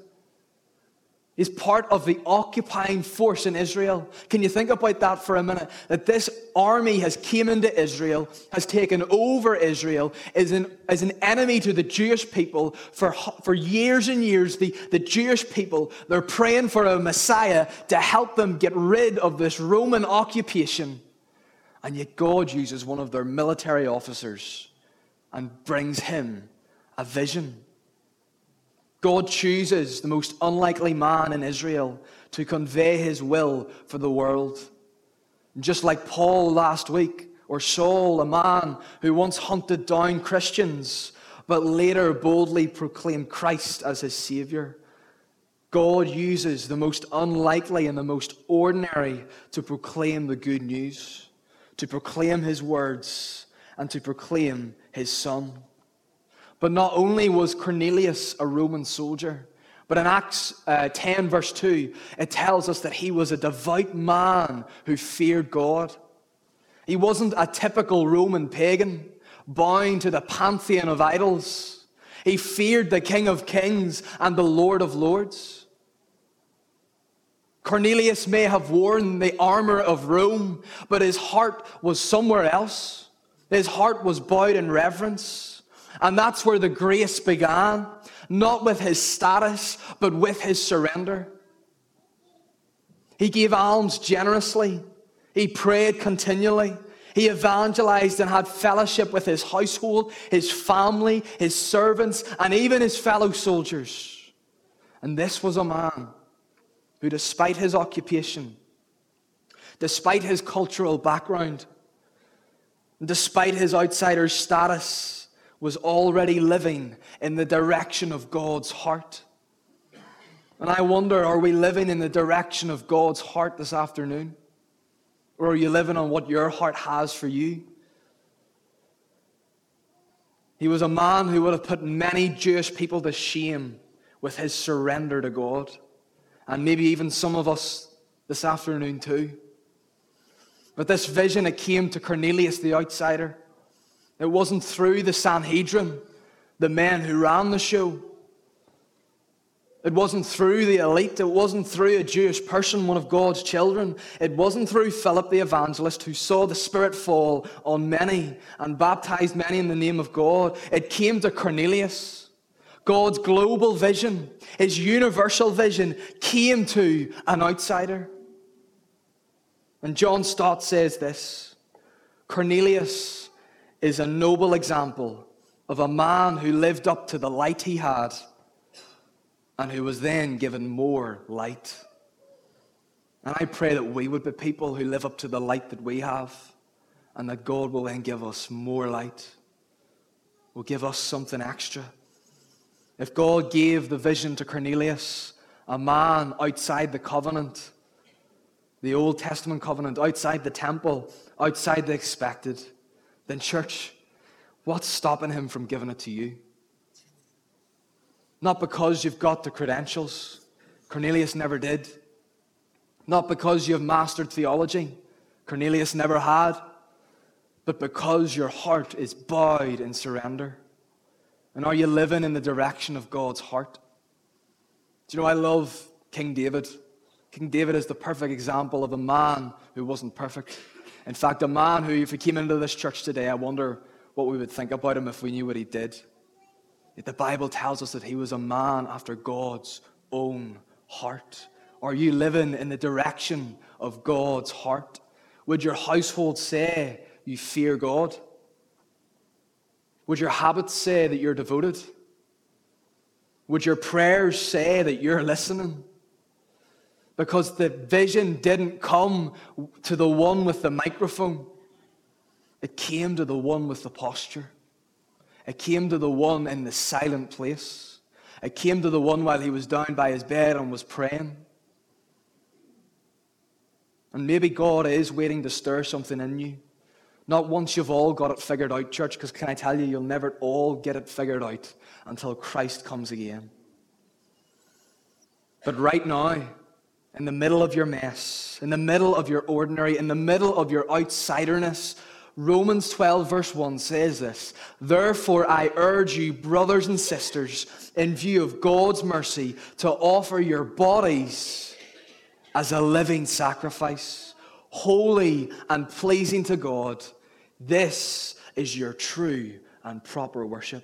Speaker 3: He's part of the occupying force in Israel. Can you think about that for a minute? That this army has came into Israel, has taken over Israel, is an enemy to the Jewish people for years and years. The Jewish people, they're praying for a Messiah to help them get rid of this Roman occupation. And yet God uses one of their military officers and brings him a vision. God chooses the most unlikely man in Israel to convey his will for the world. Just like Paul last week, or Saul, a man who once hunted down Christians, but later boldly proclaimed Christ as his Savior. God uses the most unlikely and the most ordinary to proclaim the good news, to proclaim his words, and to proclaim his Son. But not only was Cornelius a Roman soldier, but in Acts 10 verse 2, it tells us that he was a devout man who feared God. He wasn't a typical Roman pagan, bound to the pantheon of idols. He feared the King of Kings and the Lord of Lords. Cornelius may have worn the armor of Rome, but his heart was somewhere else. His heart was bowed in reverence. And that's where the grace began, not with his status, but with his surrender. He gave alms generously. He prayed continually. He evangelized and had fellowship with his household, his family, his servants, and even his fellow soldiers. And this was a man who, despite his occupation, despite his cultural background, despite his outsider's status, was already living in the direction of God's heart. And I wonder, are we living in the direction of God's heart this afternoon? Or are you living on what your heart has for you? He was a man who would have put many Jewish people to shame with his surrender to God. And maybe even some of us this afternoon too. But this vision, it came to Cornelius the outsider. It wasn't through the Sanhedrin, the men who ran the show. It wasn't through the elite. It wasn't through a Jewish person, one of God's children. It wasn't through Philip the evangelist, who saw the Spirit fall on many and baptized many in the name of God. It came to Cornelius. God's global vision, his universal vision, came to an outsider. And John Stott says this: Cornelius is a noble example of a man who lived up to the light he had and who was then given more light. And I pray that we would be people who live up to the light that we have, and that God will then give us more light, will give us something extra. If God gave the vision to Cornelius, a man outside the covenant, the Old Testament covenant, outside the temple, outside the expected, then church, what's stopping him from giving it to you? Not because you've got the credentials. Cornelius never did. Not because you've mastered theology. Cornelius never had. But because your heart is bowed in surrender. And are you living in the direction of God's heart? Do you know, I love King David. King David is the perfect example of a man who wasn't perfect. In fact, a man who, if he came into this church today, I wonder what we would think about him if we knew what he did. Yet the Bible tells us that he was a man after God's own heart. Are you living in the direction of God's heart? Would your household say you fear God? Would your habits say that you're devoted? Would your prayers say that you're listening? Because the vision didn't come to the one with the microphone. It came to the one with the posture. It came to the one in the silent place. It came to the one while he was down by his bed and was praying. And maybe God is waiting to stir something in you. Not once you've all got it figured out, church, because can I tell you, you'll never all get it figured out until Christ comes again. But right now, in the middle of your mess, in the middle of your ordinary, in the middle of your outsiderness, Romans 12 verse 1 says this: Therefore I urge you, brothers and sisters, in view of God's mercy, to offer your bodies as a living sacrifice, holy and pleasing to God. This is your true and proper worship.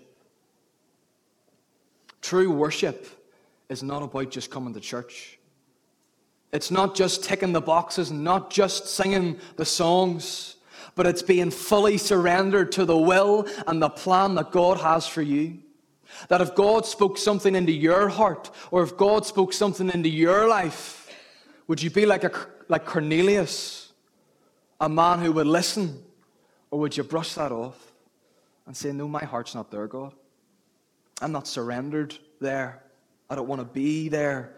Speaker 3: True worship is not about just coming to church. It's not just ticking the boxes, not just singing the songs, but it's being fully surrendered to the will and the plan that God has for you. That if God spoke something into your heart, or if God spoke something into your life, would you be like Cornelius, a man who would listen? Or would you brush that off and say, no, my heart's not there, God. I'm not surrendered there. I don't want to be there.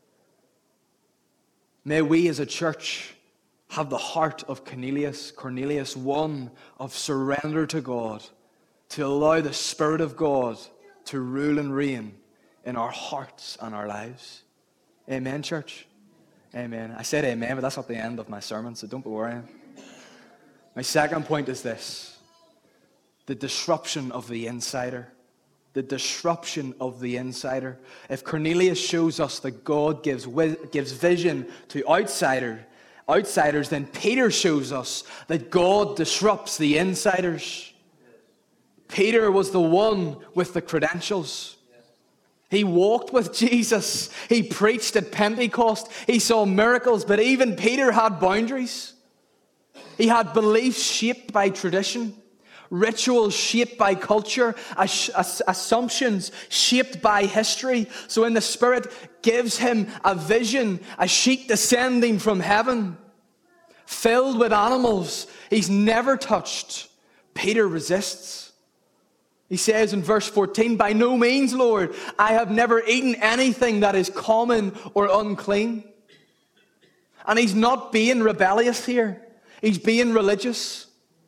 Speaker 3: May we as a church have the heart of Cornelius, one of surrender to God, to allow the Spirit of God to rule and reign in our hearts and our lives. Amen, church? Amen. I said amen, but that's not the end of my sermon, so don't be worrying. My second point is this: the disruption of the insider. The disruption of the insider. If Cornelius shows us that God gives vision to outsiders, then Peter shows us that God disrupts the insiders. Peter was the one with the credentials. He walked with Jesus. He preached at Pentecost. He saw miracles, but even Peter had boundaries. He had beliefs shaped by tradition, rituals shaped by culture, assumptions shaped by history. So when the Spirit gives him a vision, a sheet descending from heaven, filled with animals he's never touched, Peter resists. He says in verse 14, by no means, Lord, I have never eaten anything that is common or unclean. And he's not being rebellious here. He's being religious.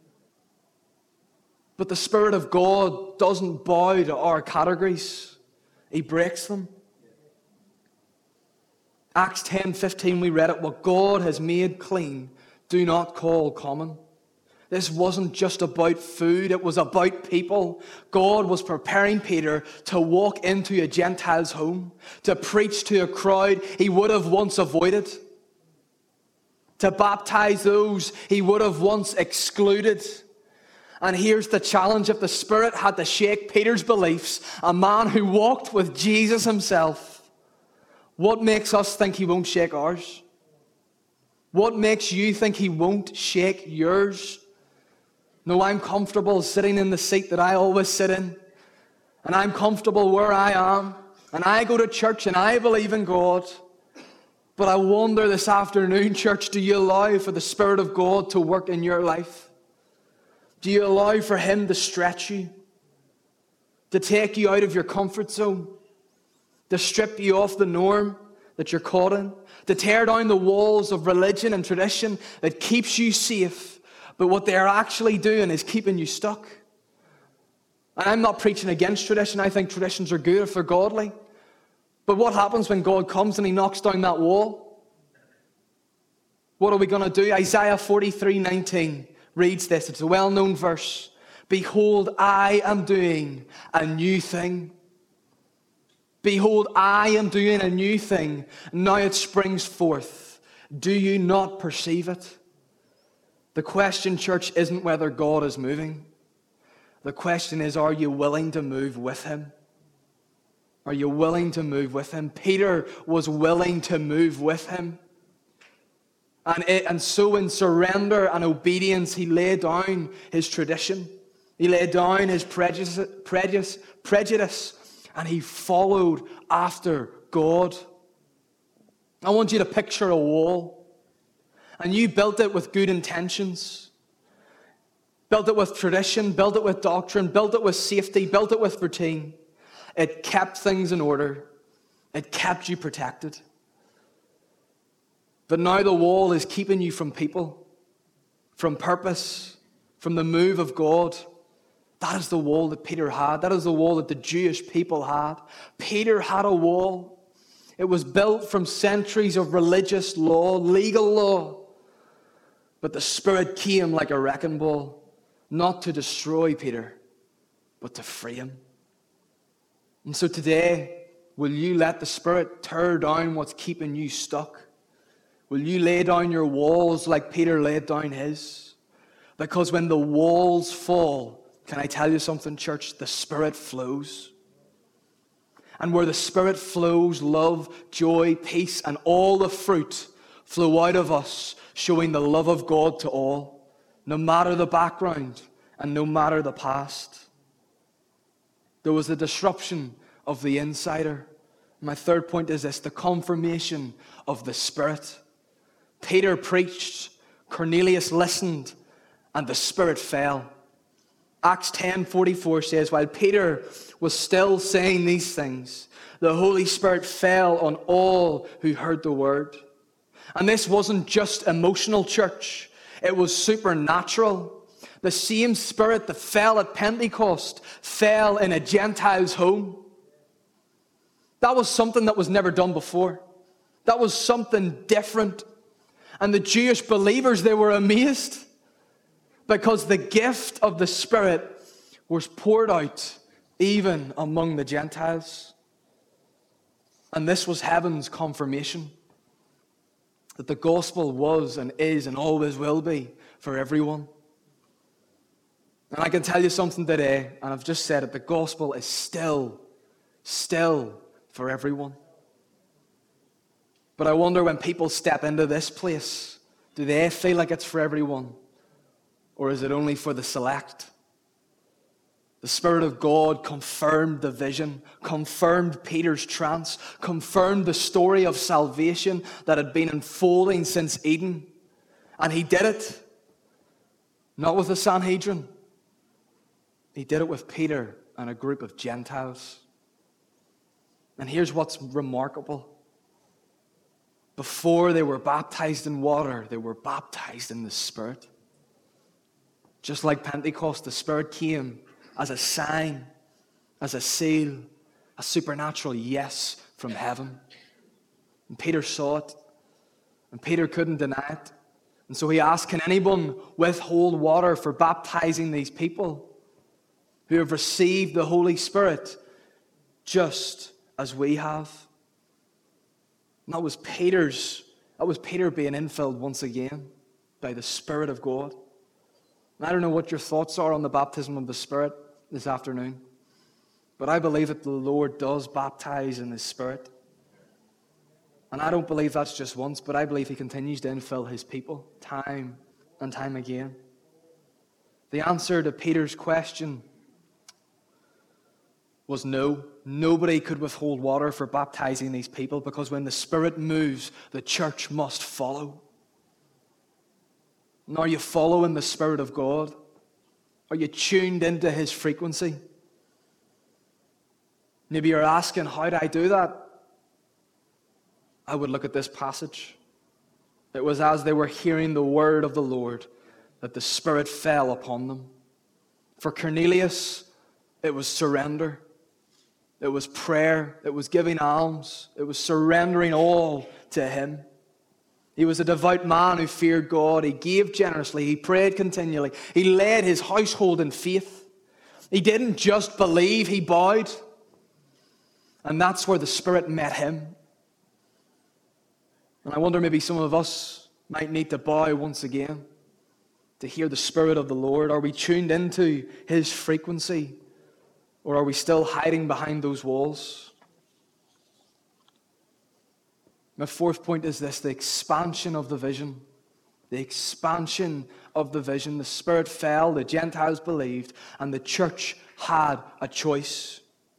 Speaker 3: But the Spirit of God doesn't bow to our categories. He breaks them. Acts 10:15, we read it. What God has made clean, do not call common. This wasn't just about food. It was about people. God was preparing Peter to walk into a Gentile's home, to preach to a crowd he would have once avoided, to baptize those he would have once excluded. And here's the challenge: if the Spirit had to shake Peter's beliefs, a man who walked with Jesus himself, what makes us think he won't shake ours? What makes you think he won't shake yours? No, I'm comfortable sitting in the seat that I always sit in. And I'm comfortable where I am. And I go to church and I believe in God. But I wonder this afternoon, church, do you allow for the Spirit of God to work in your life? Do you allow for Him to stretch you? To take you out of your comfort zone? To strip you off the norm that you're caught in? To tear down the walls of religion and tradition that keeps you safe, but what they're actually doing is keeping you stuck? And I'm not preaching against tradition. I think traditions are good if they're godly. But what happens when God comes and He knocks down that wall? What are we going to do? Isaiah 43:19 reads this. It's a well-known verse. Behold, I am doing a new thing. Behold, I am doing a new thing. Now it springs forth. Do you not perceive it? The question, church, isn't whether God is moving. The question is, are you willing to move with Him? Are you willing to move with Him? Peter was willing to move with Him. And so in surrender and obedience, he laid down his tradition. He laid down his prejudice, and he followed after God. I want you to picture a wall. And you built it with good intentions. Built it with tradition, built it with doctrine, built it with safety, built it with routine. It kept things in order. It kept you protected. But now the wall is keeping you from people, from purpose, from the move of God. That is the wall that Peter had. That is the wall that the Jewish people had. Peter had a wall. It was built from centuries of religious law, legal law. But the Spirit came like a wrecking ball, not to destroy Peter, but to free him. And so today, will you let the Spirit tear down what's keeping you stuck? Will you lay down your walls like Peter laid down his? Because when the walls fall, can I tell you something, church? The Spirit flows. And where the Spirit flows, love, joy, peace, and all the fruit flow out of us, showing the love of God to all, no matter the background and no matter the past. There was a disruption of the insider. My third point is this: the confirmation of the Spirit. Peter preached, Cornelius listened, and the Spirit fell. Acts 10:44 says, while Peter was still saying these things, the Holy Spirit fell on all who heard the word. And this wasn't just emotional, church. It was supernatural. The same Spirit that fell at Pentecost fell in a Gentile's home. That was something that was never done before. That was something different. And the Jewish believers, they were amazed because the gift of the Spirit was poured out even among the Gentiles. And this was heaven's confirmation that the gospel was and is and always will be for everyone. And I can tell you something today, and I've just said it, the gospel is still for everyone. But I wonder, when people step into this place, do they feel like it's for everyone? Or is it only for the select? The Spirit of God confirmed the vision, confirmed Peter's trance, confirmed the story of salvation that had been unfolding since Eden. And He did it, not with the Sanhedrin. He did it with Peter and a group of Gentiles. And here's what's remarkable. Before they were baptized in water, they were baptized in the Spirit. Just like Pentecost, the Spirit came as a sign, as a seal, a supernatural yes from heaven. And Peter saw it, and Peter couldn't deny it. And so he asked, can anyone withhold water for baptizing these people who have received the Holy Spirit just as we have? And that was Peter being infilled once again by the Spirit of God. And I don't know what your thoughts are on the baptism of the Spirit this afternoon, but I believe that the Lord does baptize in His Spirit. And I don't believe that's just once, but I believe He continues to infill His people time and time again. The answer to Peter's question was no. Nobody could withhold water for baptizing these people, because when the Spirit moves, the church must follow. And are you following the Spirit of God? Are you tuned into His frequency? Maybe you're asking, how do I do that? I would look at this passage. It was as they were hearing the word of the Lord that the Spirit fell upon them. For Cornelius, it was surrender. It was prayer. It was giving alms. It was surrendering all to Him. He was a devout man who feared God. He gave generously. He prayed continually. He led his household in faith. He didn't just believe, he bowed. And that's where the Spirit met him. And I wonder, maybe some of us might need to bow once again to hear the Spirit of the Lord. Are we tuned into His frequency? Or are we still hiding behind those walls? My fourth point is this: the expansion of the vision. The expansion of the vision. The Spirit fell, the Gentiles believed, and the church had a choice.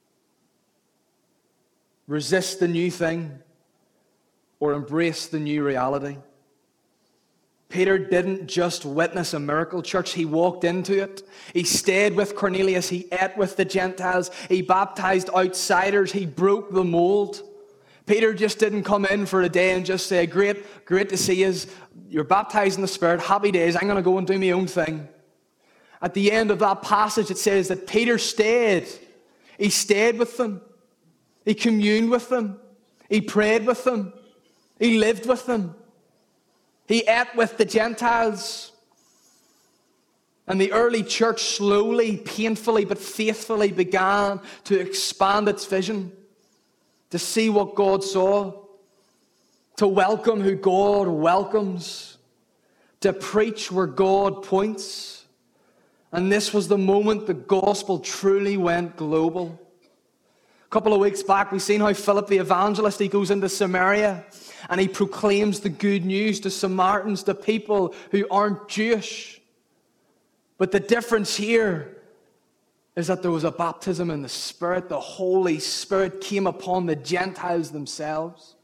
Speaker 3: Resist the new thing or embrace the new reality. Peter didn't just witness a miracle, church. He walked into it. He stayed with Cornelius. He ate with the Gentiles. He baptized outsiders. He broke the mold. Peter just didn't come in for a day and just say, great to see you. You're baptized in the Spirit. Happy days. I'm going to go and do my own thing. At the end of that passage, it says that Peter stayed. He stayed with them. He communed with them. He prayed with them. He lived with them. He ate with the Gentiles. And the early church slowly, painfully, but faithfully began to expand its vision, to see what God saw, to welcome who God welcomes, to preach where God points. And this was the moment the gospel truly went global. A couple of weeks back, we've seen how Philip the evangelist, he goes into Samaria and he proclaims the good news to Samaritans, to people who aren't Jewish. But the difference here is that there was a baptism in the Spirit. The Holy Spirit came upon the Gentiles themselves.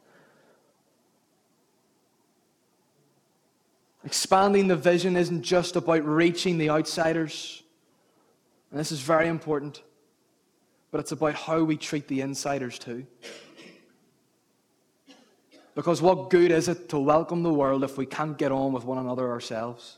Speaker 3: Expanding the vision isn't just about reaching the outsiders. And this is very important. But it's about how we treat the insiders too. Because what good is it to welcome the world if we can't get on with one another ourselves?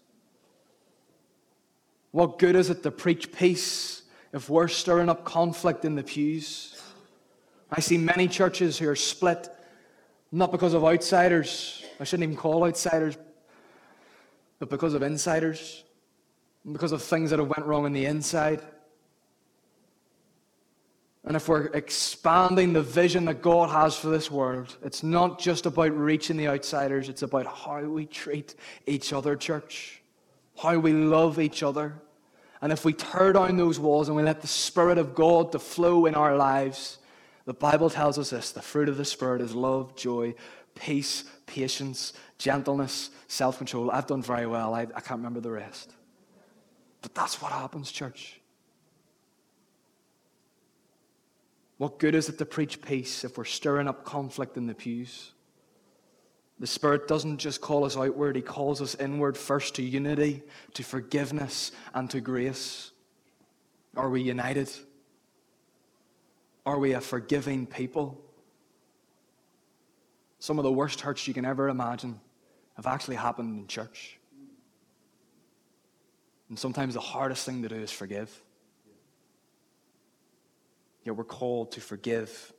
Speaker 3: What good is it to preach peace if we're stirring up conflict in the pews? I see many churches who are split, not because of outsiders. I shouldn't even call outsiders, but because of insiders, because of things that have went wrong on the inside. And if we're expanding the vision that God has for this world, it's not just about reaching the outsiders, it's about how we treat each other, church. How we love each other. And if we tear down those walls and we let the Spirit of God to flow in our lives, the Bible tells us this: the fruit of the Spirit is love, joy, peace, patience, gentleness, self-control. I've done very well. I can't remember the rest. But that's what happens, church. What good is it to preach peace if we're stirring up conflict in the pews? The Spirit doesn't just call us outward, He calls us inward, first to unity, to forgiveness, and to grace. Are we united? Are we a forgiving people? Some of the worst hurts you can ever imagine have actually happened in church. And sometimes the hardest thing to do is forgive. Yet we're called to forgive.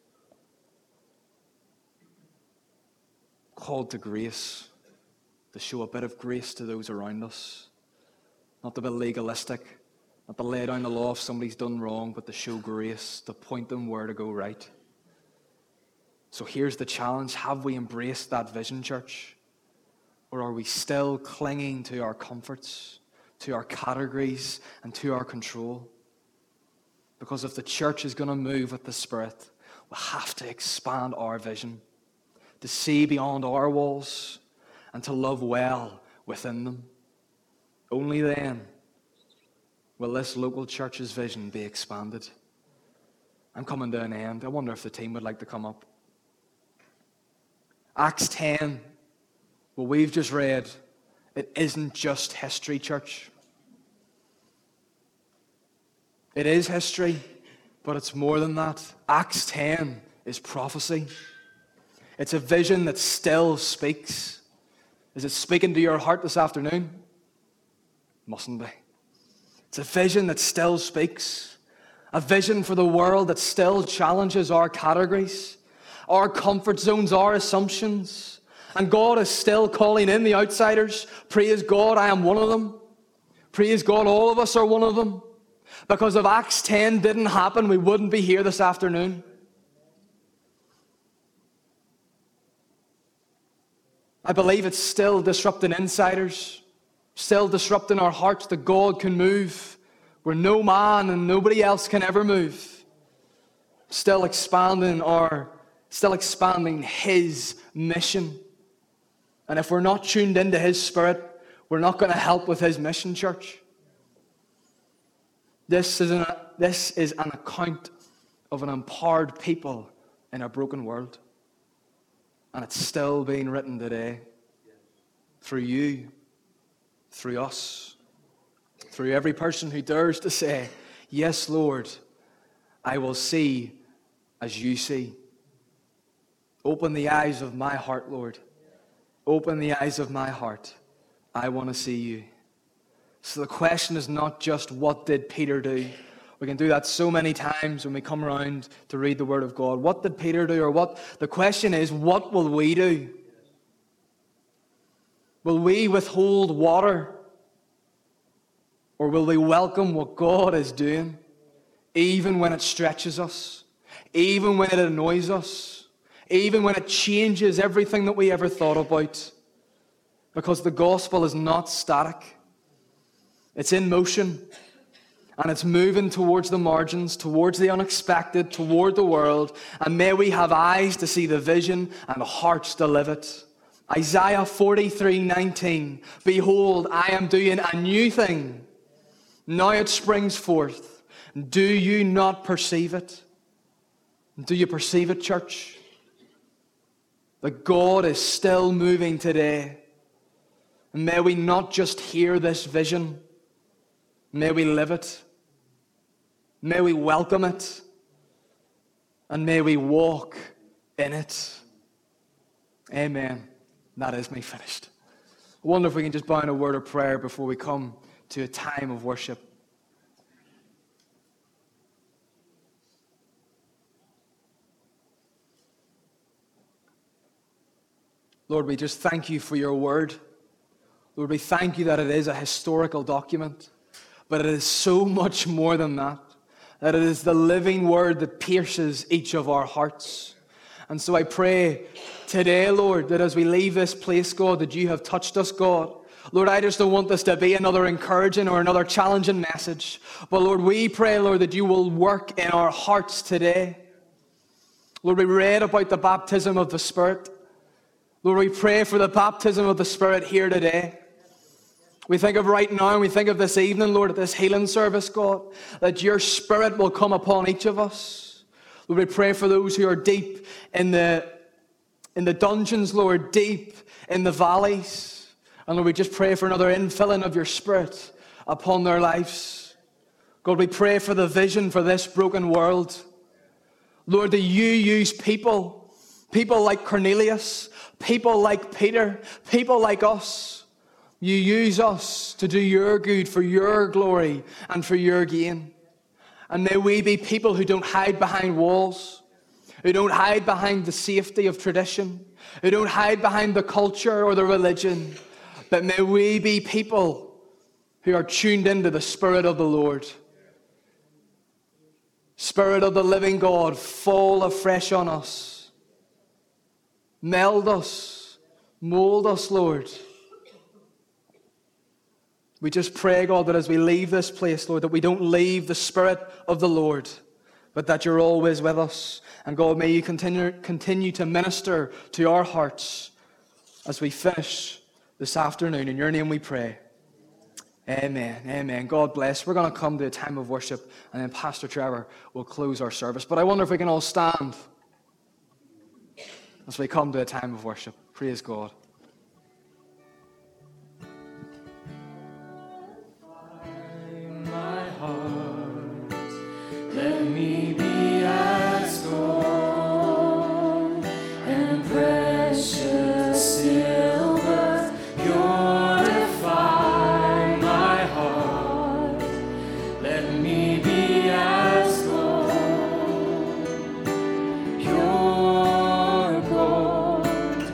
Speaker 3: Called to grace, to show a bit of grace to those around us. Not to be legalistic, not to lay down the law if somebody's done wrong, but to show grace, to point them where to go right. So here's the challenge. Have we embraced that vision, church? Or are we still clinging to our comforts, to our categories, and to our control. Because if the church is going to move with the Spirit, we have to expand our vision, to see beyond our walls, and to love well within them. Only then will this local church's vision be expanded. I'm coming to an end. I wonder if the team would like to come up. Acts 10, what we've just read, it isn't just history, church. It is history, but it's more than that. Acts 10 is prophecy. It's a vision that still speaks. Is it speaking to your heart this afternoon? Mustn't be. It's a vision that still speaks. A vision for the world that still challenges our categories, our comfort zones, our assumptions. And God is still calling in the outsiders. Praise God, I am one of them. Praise God, all of us are one of them. Because if Acts 10 didn't happen, we wouldn't be here this afternoon. I believe it's still disrupting insiders, still disrupting our hearts that God can move where no man and nobody else can ever move. Still expanding His mission. And if we're not tuned into His Spirit, we're not going to help with His mission, church. This is an account of an empowered people in a broken world. And it's still being written today through you, through us, through every person who dares to say, yes, Lord, I will see as you see. Open the eyes of my heart, Lord. Open the eyes of my heart. I want to see you. So the question is not just what did Peter do? We can do that so many times when we come around to read the Word of God. What did Peter do? Or what? The question is, what will we do? Will we withhold water? Or will we welcome what God is doing, even when it stretches us, even when it annoys us, even when it changes everything that we ever thought about? Because the gospel is not static. It's in motion. And it's moving towards the margins, towards the unexpected, toward the world. And may we have eyes to see the vision and hearts to live it. Isaiah 43:19. Behold, I am doing a new thing. Now it springs forth. Do you not perceive it? Do you perceive it, church? That God is still moving today. And may we not just hear this vision. May we live it. May we welcome it. And may we walk in it. Amen. That is me finished. I wonder if we can just bow in a word of prayer before we come to a time of worship. Lord, we just thank you for your word. Lord, we thank you that it is a historical document. But it is so much more than that. That it is the living word that pierces each of our hearts. And so I pray today, Lord, that as we leave this place, God, that you have touched us, God. Lord, I just don't want this to be another encouraging or another challenging message. But Lord, we pray, Lord, that you will work in our hearts today. Lord, we read about the baptism of the Spirit. Lord, we pray for the baptism of the Spirit here today. We think of right now, and we think of this evening, Lord, at this healing service, God, that your Spirit will come upon each of us. Lord, we pray for those who are deep in the dungeons, Lord, deep in the valleys. And Lord, we just pray for another infilling of your Spirit upon their lives. God, we pray for the vision for this broken world. Lord, that you use people like Cornelius, people like Peter, people like us. You use us to do your good for your glory and for your gain. And may we be people who don't hide behind walls, who don't hide behind the safety of tradition, who don't hide behind the culture or the religion, but may we be people who are tuned into the Spirit of the Lord. Spirit of the living God, fall afresh on us. Meld us, mold us, Lord. We just pray, God, that as we leave this place, Lord, that we don't leave the Spirit of the Lord, but that you're always with us. And God, may you continue to minister to our hearts as we finish this afternoon. In your name we pray. Amen. Amen. God bless. We're going to come to a time of worship, and then Pastor Trevor will close our service. But I wonder if we can all stand as we come to a time of worship. Praise God.
Speaker 2: My heart, let me be as gold and precious silver. Purify my heart, let me be as gold, pure gold,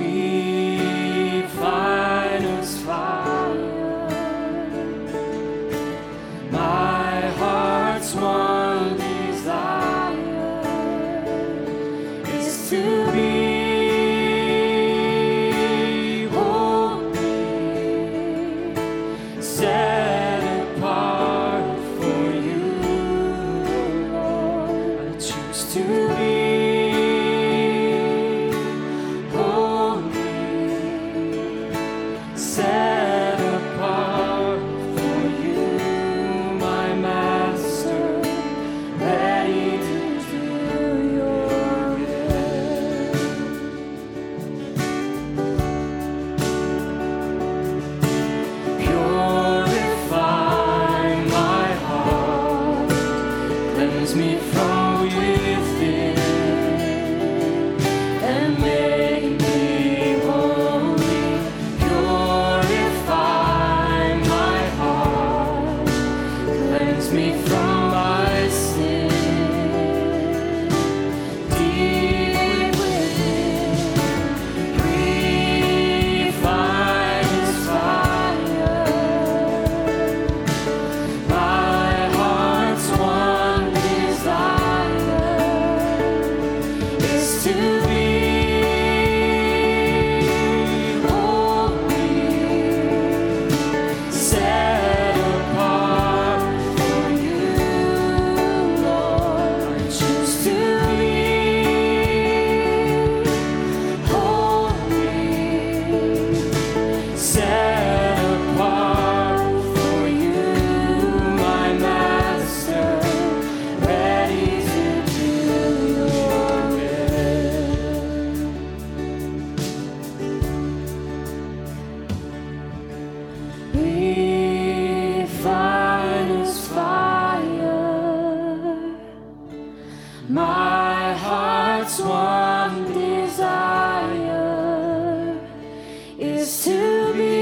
Speaker 2: refiner's fire. My heart's one desire is to be set apart for you, Lord. I choose to be holy, set apart for you, my Master, ready to do your will. Purify my heart, cleanse me from within, and make me holy. Purify my heart, cleanse me from my sin. Deep within, refiner's fire. My heart's one desire is to be holy, set apart for you, Lord. I choose to be holy, set apart for you, my Master, ready to do your will. Refiner's fire. My heart's one desire is to be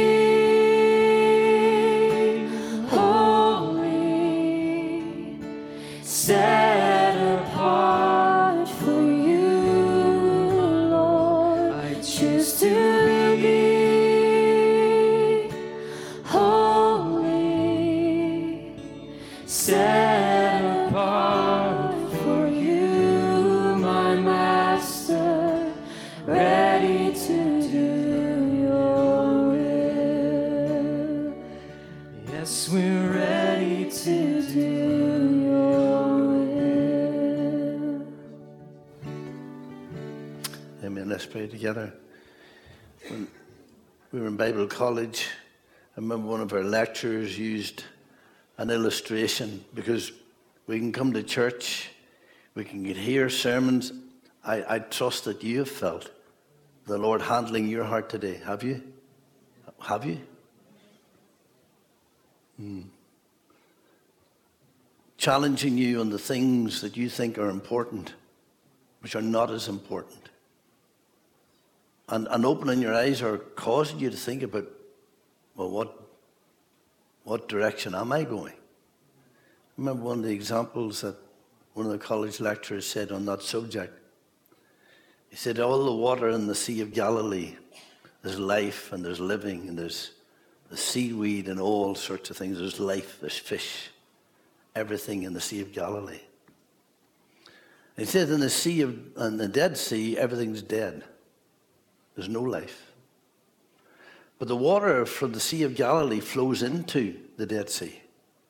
Speaker 2: holy, set apart for you, Lord. I choose to be holy, set apart for you, my Master, ready to do your will. Yes, we're ready to do your will.
Speaker 1: Amen. Let's pray together. When we were in Bible college, I remember one of our lecturers used an illustration, because we can come to church, we can hear sermons. I trust that you have felt the Lord handling your heart today. Have you? Have you? Challenging you on the things that you think are important, which are not as important. And opening your eyes, or causing you to think about, well, what direction am I going? I remember one of the examples that one of the college lecturers said on that subject. He said, all the water in the Sea of Galilee, there's life and there's living, and there's the seaweed and all sorts of things. There's life, there's fish, everything in the Sea of Galilee. He said in the Dead Sea, everything's dead. There's no life. But the water from the Sea of Galilee flows into the Dead Sea.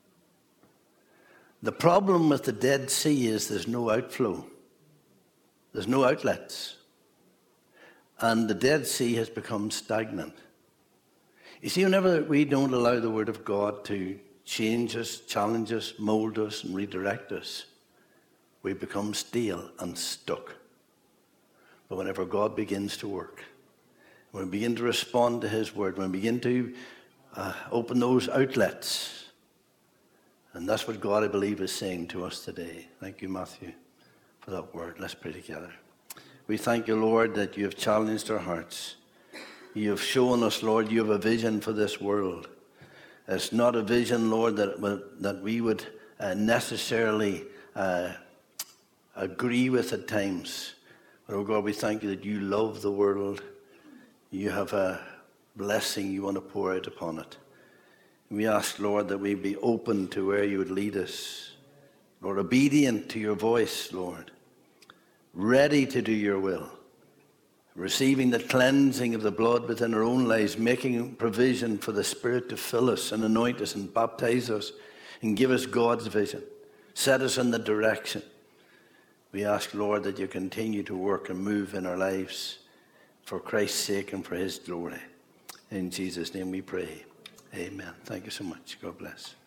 Speaker 1: The problem with the Dead Sea is there's no outflow. There's no outlets. And the Dead Sea has become stagnant. You see, whenever we don't allow the Word of God to change us, challenge us, mold us, and redirect us, we become stale and stuck. But whenever God begins to work, when we begin to respond to His Word, when we begin to open those outlets, and that's what God, I believe, is saying to us today. Thank you, Matthew, for that word. Let's pray together. We thank you, Lord, that you have challenged our hearts. You have shown us, Lord, you have a vision for this world. It's not a vision, Lord, that we would necessarily agree with at times. But, oh God, we thank you that you love the world. You have a blessing you want to pour out upon it. We ask, Lord, that we be open to where you would lead us. Lord, obedient to your voice, Lord. Ready to do your will. Receiving the cleansing of the blood within our own lives, making provision for the Spirit to fill us and anoint us and baptize us and give us God's vision. Set us in the direction. We ask, Lord, that you continue to work and move in our lives for Christ's sake and for his glory. In Jesus' name we pray. Amen. Thank you so much. God bless.